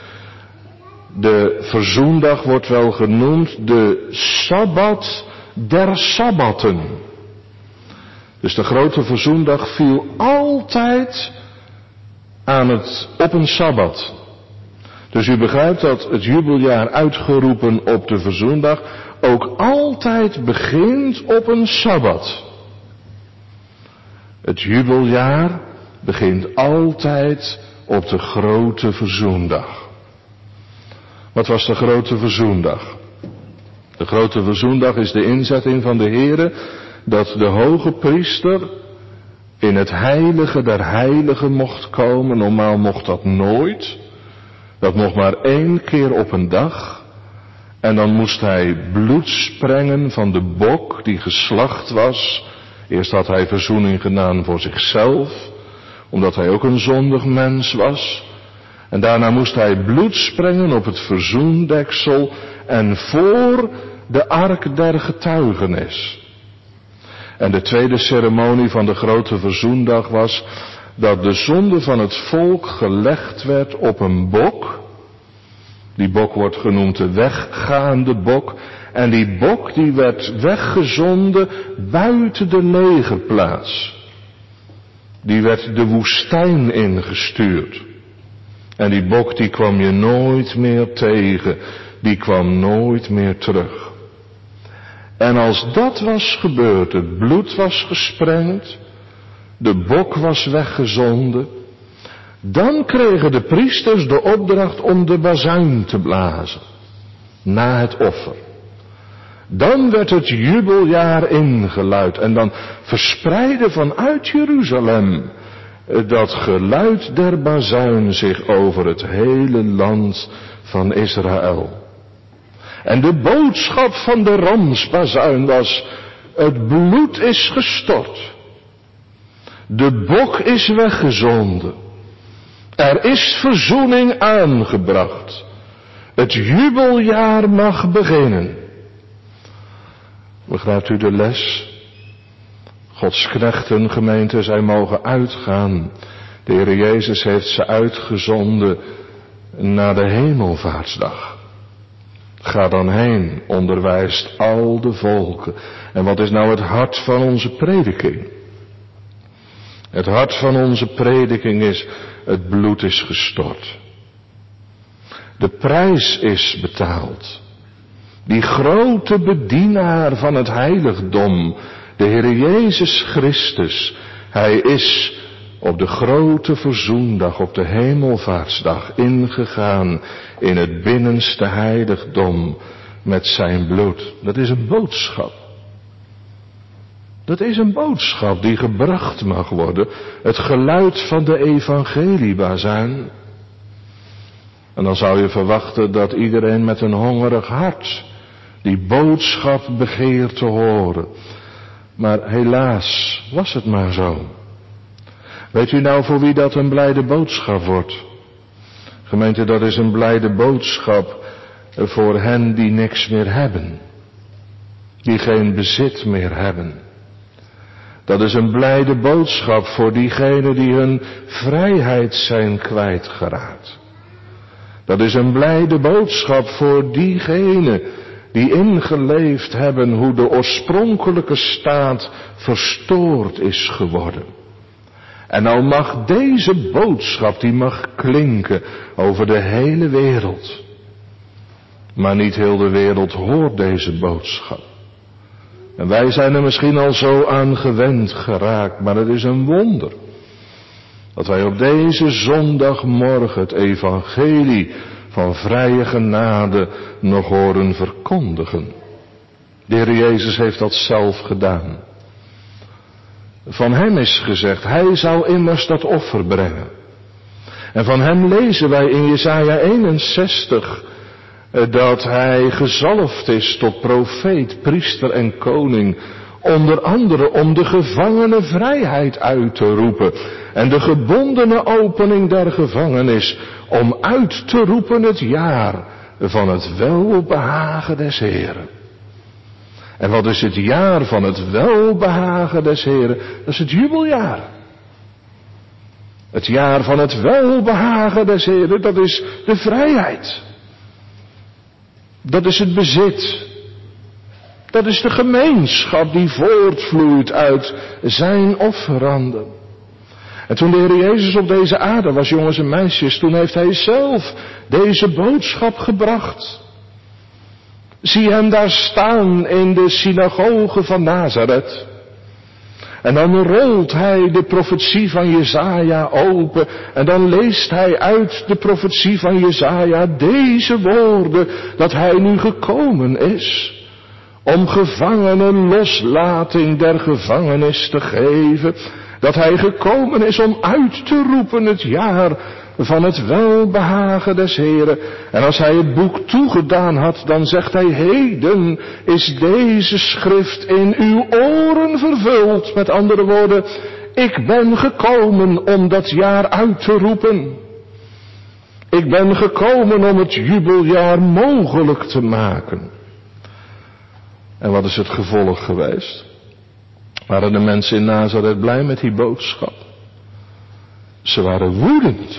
De verzoendag wordt wel genoemd de Sabbat der Sabbatten. Dus de grote verzoendag viel altijd aan het, op een Sabbat. Dus u begrijpt dat het jubeljaar uitgeroepen op de verzoendag ook altijd begint op een Sabbat. Het jubeljaar begint altijd op de grote verzoendag. Wat was de grote verzoendag? De grote verzoendag is de inzetting van de Heere dat de hoge priester in het heilige der heiligen mocht komen. Normaal mocht dat nooit. Dat mocht maar één keer op een dag. En dan moest hij bloed sprengen van de bok die geslacht was. Eerst had hij verzoening gedaan voor zichzelf, omdat hij ook een zondig mens was. En daarna moest hij bloed sprengen op het verzoendeksel en voor de ark der getuigenis. En de tweede ceremonie van de grote verzoendag was dat de zonde van het volk gelegd werd op een bok. Die bok wordt genoemd de weggaande bok. En die bok die werd weggezonden buiten de legerplaats. Die werd de woestijn ingestuurd. En die bok die kwam je nooit meer tegen. Die kwam nooit meer terug. En als dat was gebeurd, het bloed was gesprengd, de bok was weggezonden, dan kregen de priesters de opdracht om de bazuin te blazen, na het offer. Dan werd het jubeljaar ingeluid en dan verspreidde vanuit Jeruzalem dat geluid der bazuin zich over het hele land van Israël. En de boodschap van de ramsbazuin was, het bloed is gestort. De bok is weggezonden. Er is verzoening aangebracht. Het jubeljaar mag beginnen. Begrijpt u de les? Gods knechten, gemeente, zij mogen uitgaan. De Heer Jezus heeft ze uitgezonden naar de hemelvaartsdag. Ga dan heen, onderwijst al de volken. En wat is nou het hart van onze prediking? Het hart van onze prediking is, het bloed is gestort. De prijs is betaald. Die grote bedienaar van het heiligdom, de Heer Jezus Christus, hij is op de grote verzoendag, op de hemelvaartsdag ingegaan in het binnenste heiligdom met zijn bloed. Dat is een boodschap. Dat is een boodschap die gebracht mag worden. Het geluid van de evangeliebazuin. En dan zou je verwachten dat iedereen met een hongerig hart die boodschap begeert te horen. Maar helaas was het maar zo. Weet u nou voor wie dat een blijde boodschap wordt? Gemeente, dat is een blijde boodschap voor hen die niks meer hebben. Die geen bezit meer hebben. Dat is een blijde boodschap voor diegenen die hun vrijheid zijn kwijtgeraakt. Dat is een blijde boodschap voor diegenen die ingeleefd hebben hoe de oorspronkelijke staat verstoord is geworden. En nou mag deze boodschap, die mag klinken over de hele wereld. Maar niet heel de wereld hoort deze boodschap. En wij zijn er misschien al zo aan gewend geraakt, maar het is een wonder dat wij op deze zondagmorgen het evangelie van vrije genade nog horen verkondigen. De Heer Jezus heeft dat zelf gedaan. Van hem is gezegd, hij zou immers dat offer brengen. En van hem lezen wij in Jesaja eenenzestig dat hij gezalfd is tot profeet, priester en koning. Onder andere om de gevangene vrijheid uit te roepen. En de gebondene opening der gevangenis. Om uit te roepen het jaar van het welbehagen des Heren. En wat is het jaar van het welbehagen des Heren? Dat is het jubeljaar. Het jaar van het welbehagen des Heren, dat is de vrijheid. Dat is het bezit. Dat is de gemeenschap die voortvloeit uit zijn offeranden. En toen de Heer Jezus op deze aarde was, jongens en meisjes, toen heeft hij zelf deze boodschap gebracht. Zie hem daar staan in de synagoge van Nazareth. En dan rolt hij de profetie van Jesaja open. En dan leest hij uit de profetie van Jesaja deze woorden, dat hij nu gekomen is. Om gevangenen loslating der gevangenis te geven. Dat hij gekomen is om uit te roepen het jaar van het welbehagen des Heren. En als hij het boek toegedaan had, dan zegt hij, heden is deze schrift in uw oren vervuld. Met andere woorden, ik ben gekomen om dat jaar uit te roepen. Ik ben gekomen om het jubeljaar mogelijk te maken. En wat is het gevolg geweest? Waren de mensen in Nazareth blij met die boodschap? Ze waren woedend.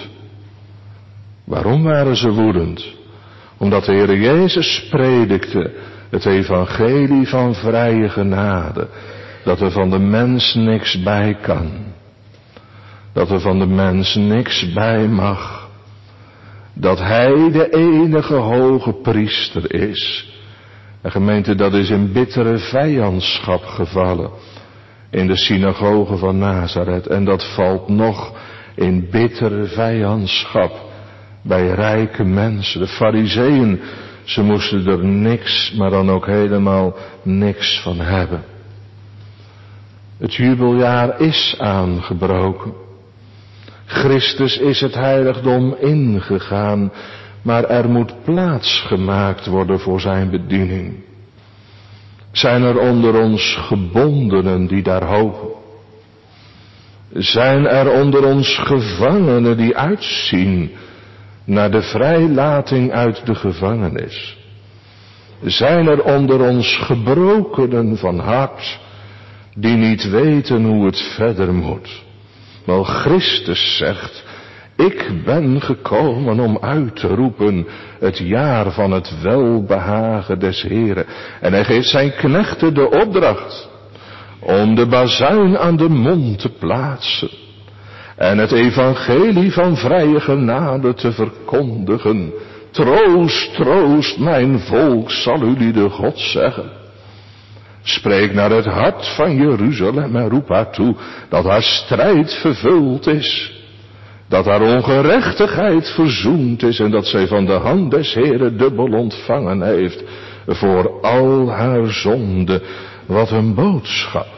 Waarom waren ze woedend? Omdat de Heer Jezus predikte het evangelie van vrije genade. Dat er van de mens niks bij kan. Dat er van de mens niks bij mag. Dat hij de enige hoge priester is. En gemeente, dat is in bittere vijandschap gevallen. In de synagoge van Nazareth. En dat valt nog in bittere vijandschap bij rijke mensen. De Farizeeën, ze moesten er niks, maar dan ook helemaal niks van hebben. Het jubeljaar is aangebroken. Christus is het heiligdom ingegaan, maar er moet plaats gemaakt worden voor zijn bediening. Zijn er onder ons gebondenen die daar hopen? Zijn er onder ons gevangenen die uitzien naar de vrijlating uit de gevangenis? Zijn er onder ons gebrokenen van hart die niet weten hoe het verder moet? Wel, Christus zegt, ik ben gekomen om uit te roepen het jaar van het welbehagen des Heren. En hij geeft zijn knechten de opdracht om de bazuin aan de mond te plaatsen. En het evangelie van vrije genade te verkondigen. Troost, troost, mijn volk, zal jullie de God zeggen. Spreek naar het hart van Jeruzalem en roep haar toe dat haar strijd vervuld is. Dat haar ongerechtigheid verzoend is en dat zij van de hand des Heren dubbel ontvangen heeft voor al haar zonde. Wat een boodschap.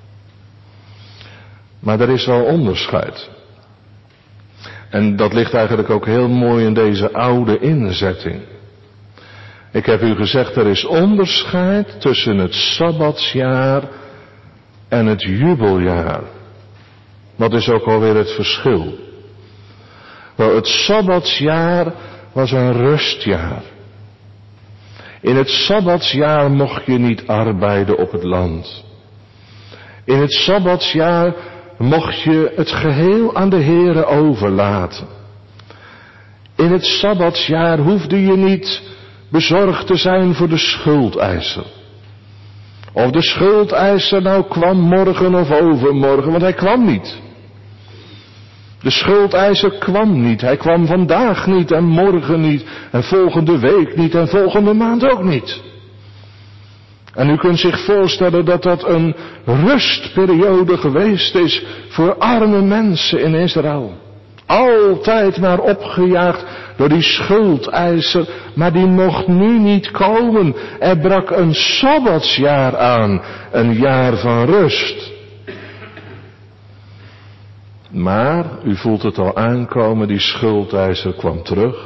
Maar er is wel onderscheid. En dat ligt eigenlijk ook heel mooi in deze oude inzetting. Ik heb u gezegd, er is onderscheid tussen het Sabbatsjaar en het jubeljaar. Wat is ook alweer het verschil? Wel, het Sabbatsjaar was een rustjaar. In het Sabbatsjaar mocht je niet arbeiden op het land. In het Sabbatsjaar mocht je het geheel aan de Heere overlaten. In het Sabbatsjaar hoefde je niet bezorgd te zijn voor de schuldeiser. Of de schuldeiser nou kwam morgen of overmorgen, want hij kwam niet. De schuldeiser kwam niet. Hij kwam vandaag niet en morgen niet en volgende week niet en volgende maand ook niet. En u kunt zich voorstellen dat dat een rustperiode geweest is voor arme mensen in Israël. Altijd maar opgejaagd door die schuldeiser, maar die mocht nu niet komen. Er brak een sabbatsjaar aan, een jaar van rust. Maar, u voelt het al aankomen, die schuldeiser kwam terug.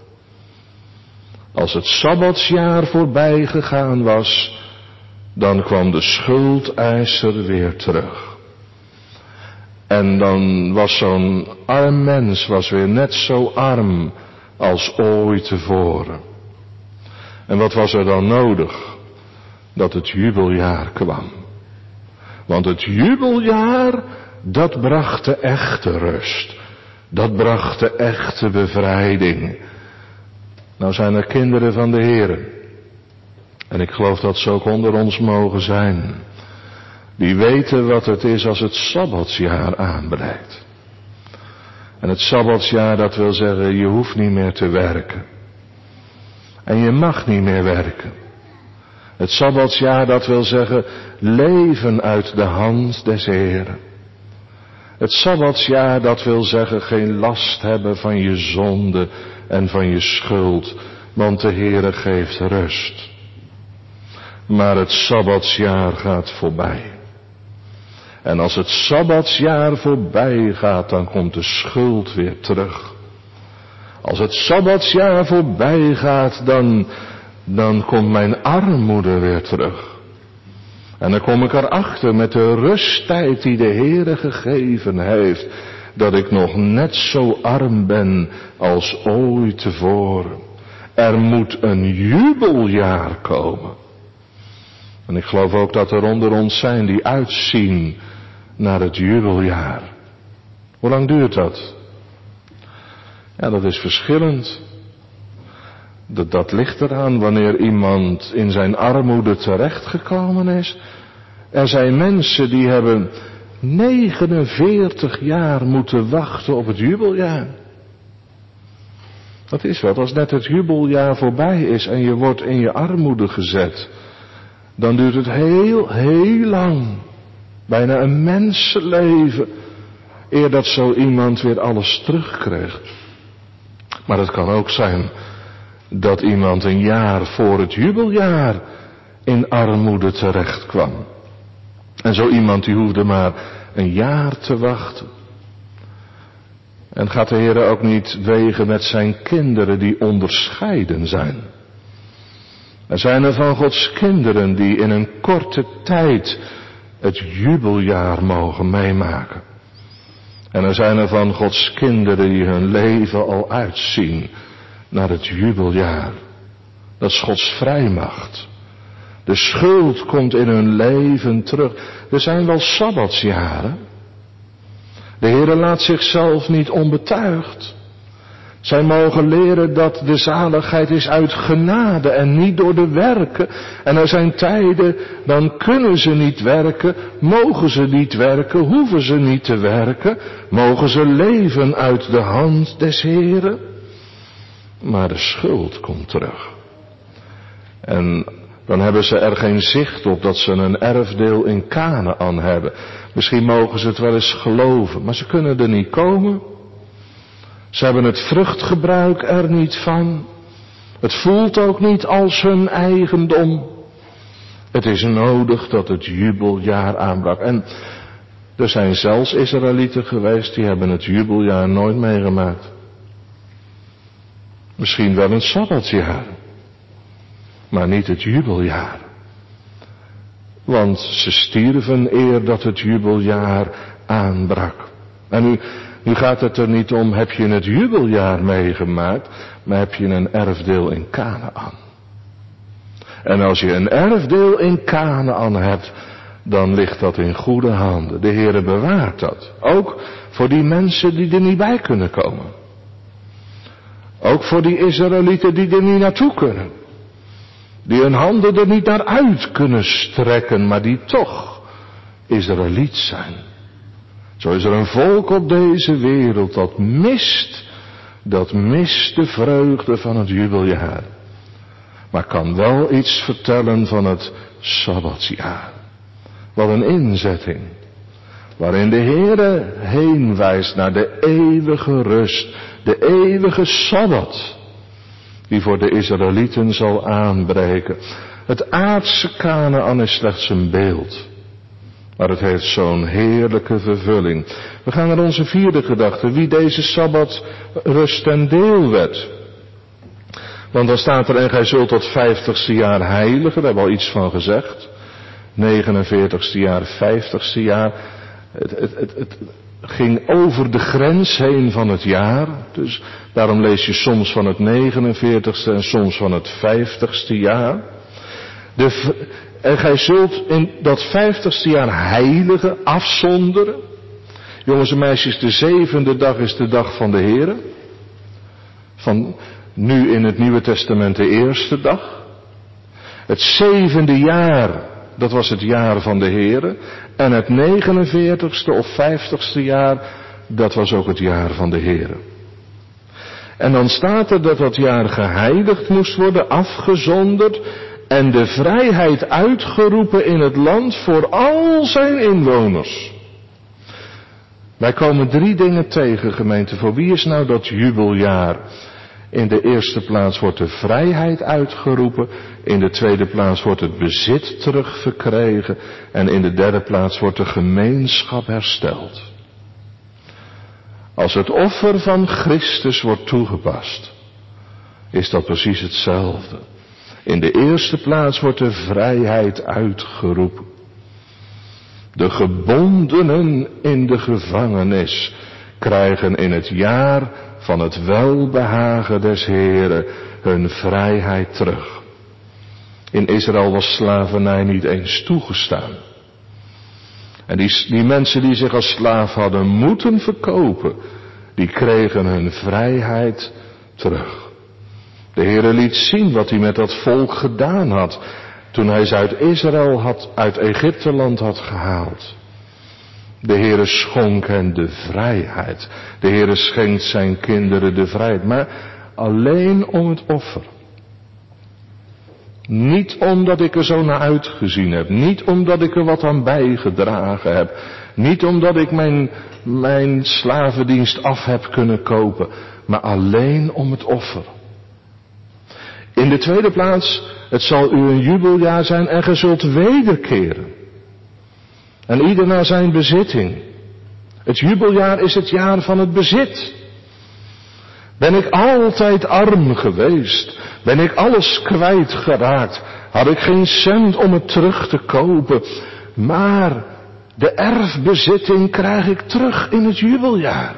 Als het sabbatsjaar voorbij gegaan was, dan kwam de schuldeiser weer terug. En dan was zo'n arm mens was weer net zo arm als ooit tevoren. En wat was er dan nodig? Dat het jubeljaar kwam. Want het jubeljaar, dat bracht de echte rust. Dat bracht de echte bevrijding. Nou zijn er kinderen van de Heere. En ik geloof dat ze ook onder ons mogen zijn. Die weten wat het is als het sabbatsjaar aanbreekt. En het sabbatsjaar, dat wil zeggen, je hoeft niet meer te werken. En je mag niet meer werken. Het sabbatsjaar, dat wil zeggen, leven uit de hand des Heeren. Het sabbatsjaar, dat wil zeggen, geen last hebben van je zonde en van je schuld. Want de Heere geeft rust. Maar het sabbatsjaar gaat voorbij. En als het sabbatsjaar voorbij gaat, dan komt de schuld weer terug. Als het sabbatsjaar voorbij gaat, dan, dan komt mijn armoede weer terug. En dan kom ik erachter met de rusttijd die de Heere gegeven heeft, dat ik nog net zo arm ben als ooit tevoren. Er moet een jubeljaar komen. En ik geloof ook dat er onder ons zijn die uitzien naar het jubeljaar. Hoe lang duurt dat? Ja, dat is verschillend. Dat, dat ligt eraan wanneer iemand in zijn armoede terechtgekomen is. Er zijn mensen die hebben negenenveertig jaar moeten wachten op het jubeljaar. Dat is wat, als net het jubeljaar voorbij is en je wordt in je armoede gezet, dan duurt het heel, heel lang, bijna een mensenleven, eer dat zo iemand weer alles terugkrijgt. Maar het kan ook zijn dat iemand een jaar voor het jubeljaar in armoede terecht kwam. En zo iemand die hoefde maar een jaar te wachten. En gaat de Heer ook niet wegen met zijn kinderen die onderscheiden zijn. Er zijn er van Gods kinderen die in een korte tijd het jubeljaar mogen meemaken. En er zijn er van Gods kinderen die hun leven al uitzien naar het jubeljaar. Dat is Gods vrijmacht. De schuld komt in hun leven terug. Er zijn wel sabbatsjaren. De Heere laat zichzelf niet onbetuigd. Zij mogen leren dat de zaligheid is uit genade en niet door de werken. En er zijn tijden, dan kunnen ze niet werken, mogen ze niet werken, hoeven ze niet te werken, mogen ze leven uit de hand des Heeren. Maar de schuld komt terug. En dan hebben ze er geen zicht op dat ze een erfdeel in Kanaän hebben. Misschien mogen ze het wel eens geloven, maar ze kunnen er niet komen. Ze hebben het vruchtgebruik er niet van. Het voelt ook niet als hun eigendom. Het is nodig dat het jubeljaar aanbrak. En er zijn zelfs Israëlieten geweest die hebben het jubeljaar nooit meegemaakt. Misschien wel een sabbatsjaar. Maar niet het jubeljaar. Want ze stierven eer dat het jubeljaar aanbrak. En nu, nu gaat het er niet om, heb je het jubeljaar meegemaakt, maar heb je een erfdeel in Kanaän. En als je een erfdeel in Kanaän hebt, dan ligt dat in goede handen. De Heere bewaart dat. Ook voor die mensen die er niet bij kunnen komen. Ook voor die Israëlieten die er niet naartoe kunnen. Die hun handen er niet naar uit kunnen strekken, maar die toch Israëliet zijn. Zo is er een volk op deze wereld dat mist, dat mist de vreugde van het jubeljaar. Maar kan wel iets vertellen van het Sabbatsjaar. Wat een inzetting. Waarin de Heere heen wijst naar de eeuwige rust, de eeuwige Sabbat. Die voor de Israëlieten zal aanbreken. Het aardse Kanaän is slechts een beeld. Maar het heeft zo'n heerlijke vervulling. We gaan naar onze vierde gedachte. Wie deze Sabbat rust ten deel werd. Want dan staat er, en gij zult tot vijftigste jaar heiligen. Daar hebben we al iets van gezegd. negenenveertigste jaar, vijftigste jaar. Het, het, het, het ging over de grens heen van het jaar. Dus daarom lees je soms van het negenenveertigste en soms van het vijftigste jaar. De, en gij zult in dat vijftigste jaar heiligen, afzonderen. Jongens en meisjes, de zevende dag is de dag van de Heere. Van nu in het Nieuwe Testament de eerste dag. Het zevende jaar, dat was het jaar van de Heere. En het negenenveertigste of vijftigste jaar, dat was ook het jaar van de Heere. En dan staat er dat dat jaar geheiligd moest worden, afgezonderd. En de vrijheid uitgeroepen in het land voor al zijn inwoners. Wij komen drie dingen tegen, gemeente. Voor wie is nou dat jubeljaar? In de eerste plaats wordt de vrijheid uitgeroepen. In de tweede plaats wordt het bezit terugverkregen. En in de derde plaats wordt de gemeenschap hersteld. Als het offer van Christus wordt toegepast, is dat precies hetzelfde. In de eerste plaats wordt de vrijheid uitgeroepen. De gebondenen in de gevangenis krijgen in het jaar van het welbehagen des Heeren hun vrijheid terug. In Israël was slavernij niet eens toegestaan. En die, die mensen die zich als slaaf hadden moeten verkopen, die kregen hun vrijheid terug. De Heere liet zien wat hij met dat volk gedaan had, toen hij ze uit Israël had, uit Egypteland had gehaald. De Heere schonk hen de vrijheid. De Heere schenkt zijn kinderen de vrijheid, maar alleen om het offer. Niet omdat ik er zo naar uitgezien heb, niet omdat ik er wat aan bijgedragen heb, niet omdat ik mijn, mijn slavendienst af heb kunnen kopen, maar alleen om het offer. In de tweede plaats, het zal u een jubeljaar zijn en ge zult wederkeren. En ieder naar zijn bezitting. Het jubeljaar is het jaar van het bezit. Ben ik altijd arm geweest? Ben ik alles kwijtgeraakt? Had ik geen cent om het terug te kopen? Maar de erfbezitting krijg ik terug in het jubeljaar.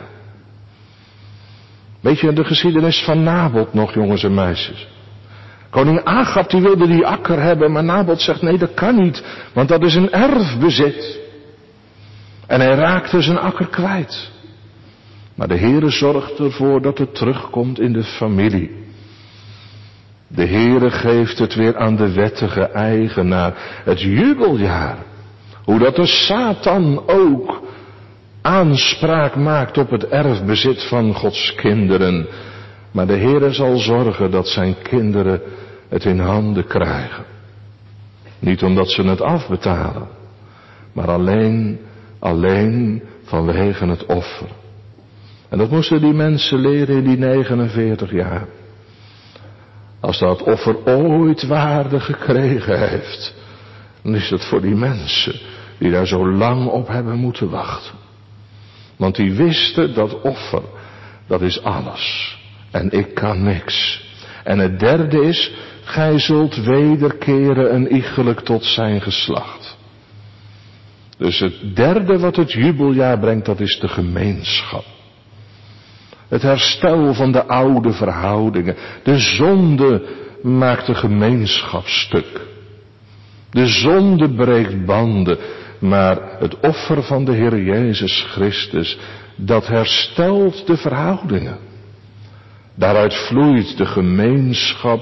Weet je de geschiedenis van Nabot nog, jongens en meisjes? Koning Agab die wilde die akker hebben, maar Nabot zegt nee, dat kan niet, want dat is een erfbezit. En hij raakte zijn akker kwijt. Maar de Heere zorgt ervoor dat het terugkomt in de familie. De Heere geeft het weer aan de wettige eigenaar. Het jubeljaar. Hoe dat de Satan ook aanspraak maakt op het erfbezit van Gods kinderen. Maar de Heere zal zorgen dat zijn kinderen het in handen krijgen. Niet omdat ze het afbetalen, maar alleen, alleen vanwege het offer. En dat moesten die mensen leren in die negenenveertig jaar. Als dat offer ooit waarde gekregen heeft, dan is het voor die mensen die daar zo lang op hebben moeten wachten. Want die wisten dat offer, dat is alles. En ik kan niks. En het derde is, gij zult wederkeren een iegelijk tot zijn geslacht. Dus het derde wat het jubeljaar brengt, dat is de gemeenschap. Het herstel van de oude verhoudingen. De zonde maakt de gemeenschap stuk. De zonde breekt banden. Maar het offer van de Heer Jezus Christus, dat herstelt de verhoudingen. Daaruit vloeit de gemeenschap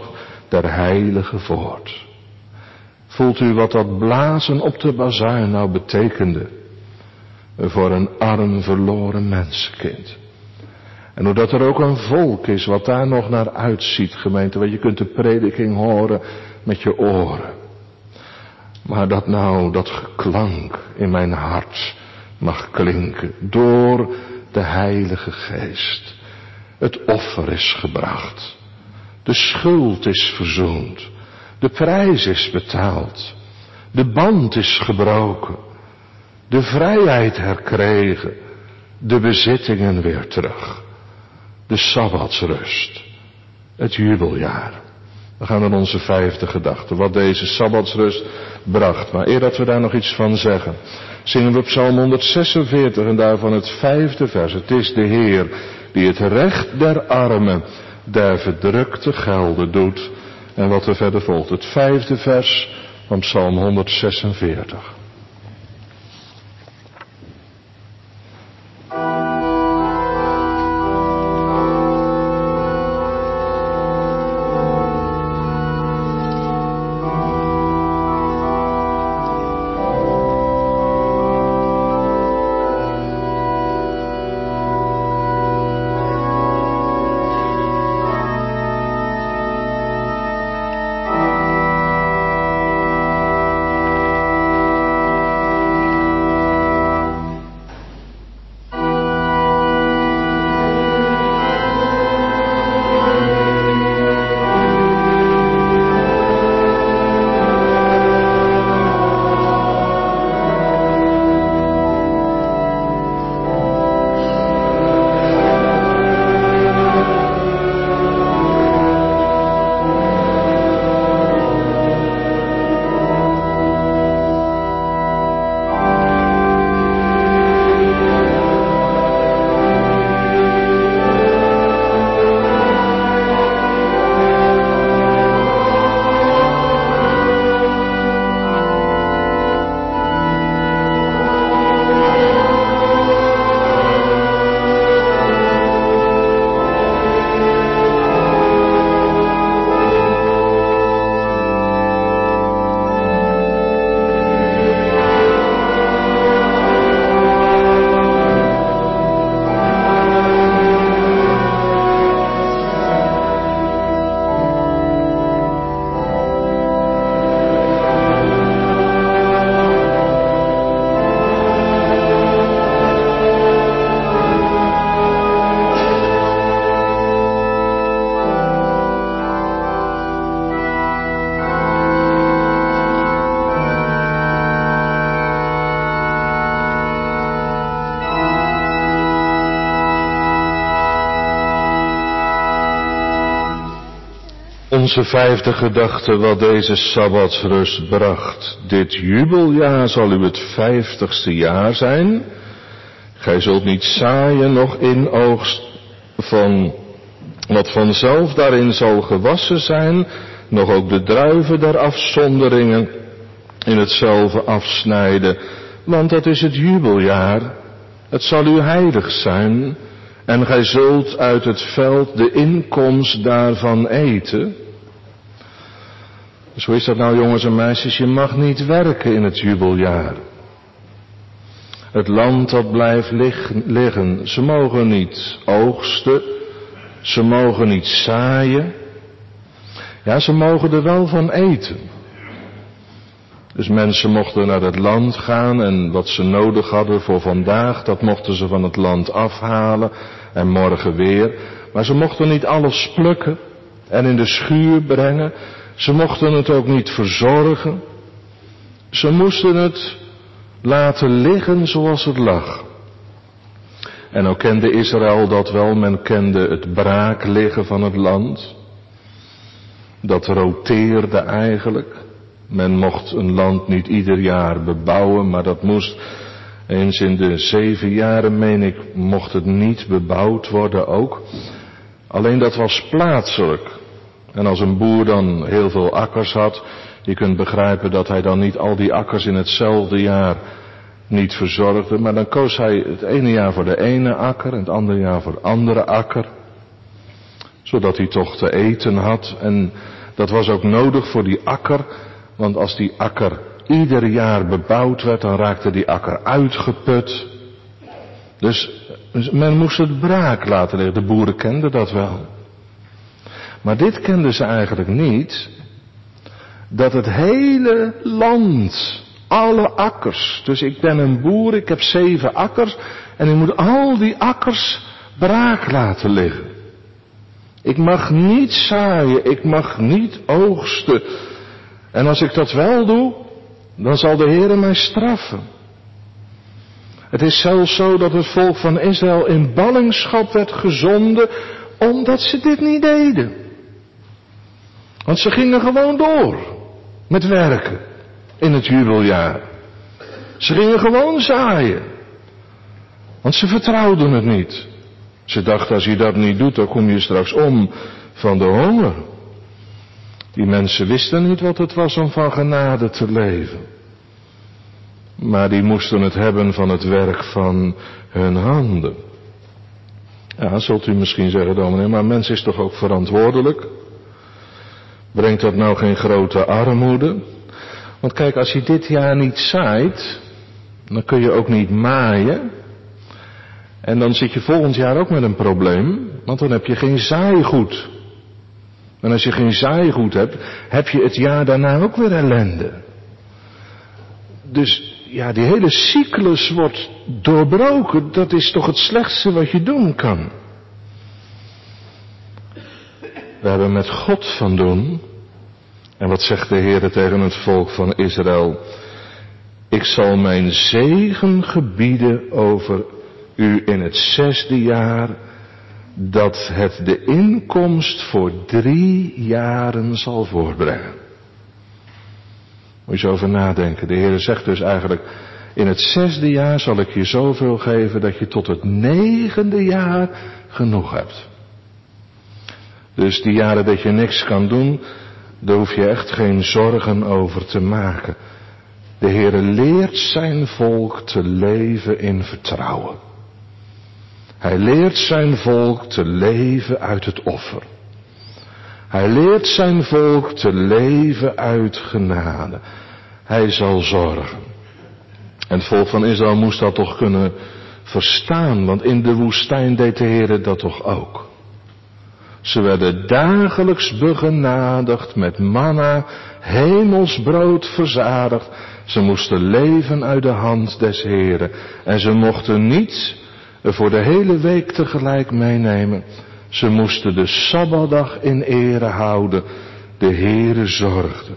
der heilige voort. Voelt u wat dat blazen op de bazuin nou betekende voor een arm verloren mensenkind? En doordat er ook een volk is wat daar nog naar uitziet, gemeente, want je kunt de prediking horen met je oren. Maar dat nou, dat geklank in mijn hart mag klinken door de Heilige Geest. Het offer is gebracht. De schuld is verzoend. De prijs is betaald. De band is gebroken. De vrijheid herkregen. De bezittingen weer terug. De sabbatsrust. Het jubeljaar. We gaan naar onze vijfde gedachte. Wat deze sabbatsrust bracht. Maar eer dat we daar nog iets van zeggen, zingen we Psalm honderdzesenveertig en daarvan het vijfde vers. Het is de Heer die het recht der armen, der verdrukte gelden doet. En wat er verder volgt. Het vijfde vers van Psalm honderdzesenveertig. Onze vijfde gedachte wat deze sabbatsrust bracht. Dit jubeljaar zal u het vijftigste jaar zijn. Gij zult niet zaaien nog inoogst van wat vanzelf daarin zal gewassen zijn, nog ook de druiven der afzonderingen in hetzelfde afsnijden. Want dat is het jubeljaar. Het zal u heilig zijn. En gij zult uit het veld de inkomst daarvan eten. Dus hoe is dat nou, jongens en meisjes? Je mag niet werken in het jubeljaar. Het land dat blijft liggen. Ze mogen niet oogsten. Ze mogen niet zaaien. Ja, ze mogen er wel van eten. Dus mensen mochten naar het land gaan en wat ze nodig hadden voor vandaag, dat mochten ze van het land afhalen en morgen weer. Maar ze mochten niet alles plukken en in de schuur brengen. Ze mochten het ook niet verzorgen. Ze moesten het laten liggen zoals het lag. En ook kende Israël dat wel, men kende het braakliggen van het land. Dat roteerde eigenlijk. Men mocht een land niet ieder jaar bebouwen, maar dat moest eens in de zeven jaren, meen ik, mocht het niet bebouwd worden ook. Alleen dat was plaatselijk. En als een boer dan heel veel akkers had, je kunt begrijpen dat hij dan niet al die akkers in hetzelfde jaar niet verzorgde, maar dan koos hij het ene jaar voor de ene akker en het andere jaar voor de andere akker. Zodat hij toch te eten had. En Dat was ook nodig voor die akker, want als die akker ieder jaar bebouwd werd, dan raakte die akker uitgeput. Dus men moest het braak laten liggen. De boeren kenden dat wel. Maar dit kenden ze eigenlijk niet. Dat het hele land, alle akkers. Dus ik ben een boer, ik heb zeven akkers. En ik moet al die akkers braak laten liggen. Ik mag niet zaaien, ik mag niet oogsten. En als ik dat wel doe, dan zal de Heere mij straffen. Het is zelfs zo dat het volk van Israël in ballingschap werd gezonden, omdat ze dit niet deden. Want ze gingen gewoon door met werken in het jubeljaar. Ze gingen gewoon zaaien. Want ze vertrouwden het niet. Ze dachten, als je dat niet doet, dan kom je straks om van de honger. Die mensen wisten niet wat het was om van genade te leven. Maar die moesten het hebben van het werk van hun handen. Ja, zult u misschien zeggen, dominee, maar een mens is toch ook verantwoordelijk? Brengt dat nou geen grote armoede? Want kijk, als je dit jaar niet zaait, dan kun je ook niet maaien. En dan zit je volgend jaar ook met een probleem, want dan heb je geen zaaigoed. En als je geen zaaigoed hebt, heb je het jaar daarna ook weer ellende. Dus ja, die hele cyclus wordt doorbroken. Dat is toch het slechtste wat je doen kan. We hebben met God van doen. En wat zegt de Heer tegen het volk van Israël? Ik zal mijn zegen gebieden over u in het zesde jaar, dat het de inkomst voor drie jaren zal voortbrengen. Moet je eens over nadenken. De Heer zegt dus eigenlijk, in het zesde jaar zal ik je zoveel geven dat je tot het negende jaar genoeg hebt. Dus die jaren dat je niks kan doen, daar hoef je echt geen zorgen over te maken. De Heer leert zijn volk te leven in vertrouwen. Hij leert zijn volk te leven uit het offer. Hij leert zijn volk te leven uit genade. Hij zal zorgen. En het volk van Israël moest dat toch kunnen verstaan, want in de woestijn deed de Heer dat toch ook. Ze werden dagelijks begenadigd met manna, hemelsbrood verzadigd. Ze moesten leven uit de hand des Heeren. En ze mochten niet voor de hele week tegelijk meenemen. Ze moesten de Sabbatdag in ere houden. De Heere zorgde.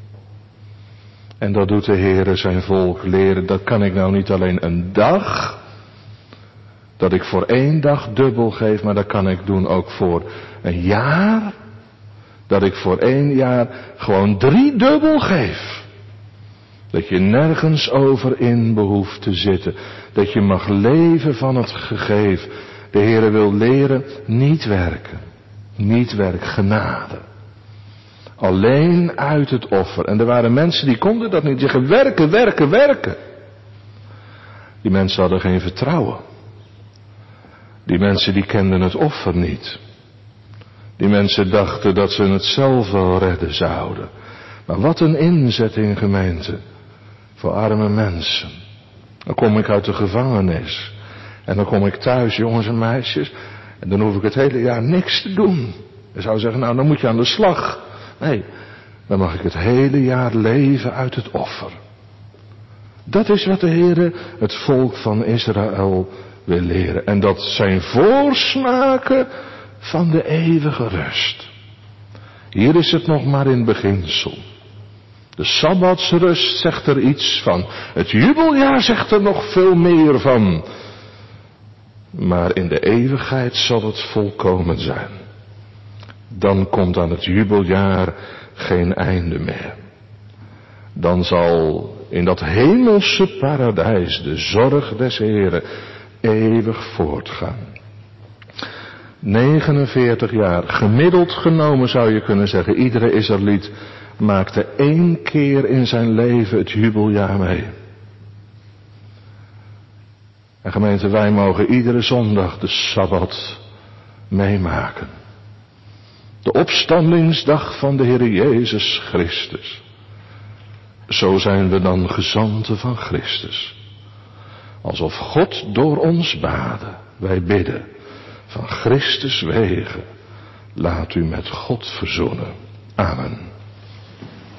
En dat doet de Heere zijn volk leren. Dat kan ik nou niet alleen een dag, dat ik voor één dag dubbel geef, maar dat kan ik doen ook voor een jaar. Dat ik voor één jaar gewoon drie dubbel geef. Dat je nergens over in behoeft te zitten. Dat je mag leven van het gegeven. De Heere wil leren niet werken. Niet werk, genade. Alleen uit het offer. En er waren mensen die konden dat niet zeggen. Werken, werken, werken. Die mensen hadden geen vertrouwen. Die mensen die kenden het offer niet. Die mensen dachten dat ze het zelf wel redden zouden. Maar wat een inzetting, gemeente. Voor arme mensen. Dan kom ik uit de gevangenis. En dan kom ik thuis, jongens en meisjes. En dan hoef ik het hele jaar niks te doen. Je zou zeggen, nou dan moet je aan de slag. Nee, dan mag ik het hele jaar leven uit het offer. Dat is wat de Heere het volk van Israël wil leren. En dat zijn voorsmaken van de eeuwige rust. Hier is het nog maar in beginsel. De Sabbatsrust zegt er iets van. Het jubeljaar zegt er nog veel meer van. Maar in de eeuwigheid zal het volkomen zijn. Dan komt aan het jubeljaar geen einde meer. Dan zal in dat hemelse paradijs de zorg des Heeren eeuwig voortgaan. negenenveertig jaar, gemiddeld genomen zou je kunnen zeggen, iedere Israëliet maakte één keer in zijn leven het jubeljaar mee. En gemeente, wij mogen iedere zondag de Sabbat meemaken. De opstandingsdag van de Heer Jezus Christus. Zo zijn we dan gezanten van Christus. Alsof God door ons baden. Wij bidden. Van Christus wegen. Laat u met God verzoenen. Amen.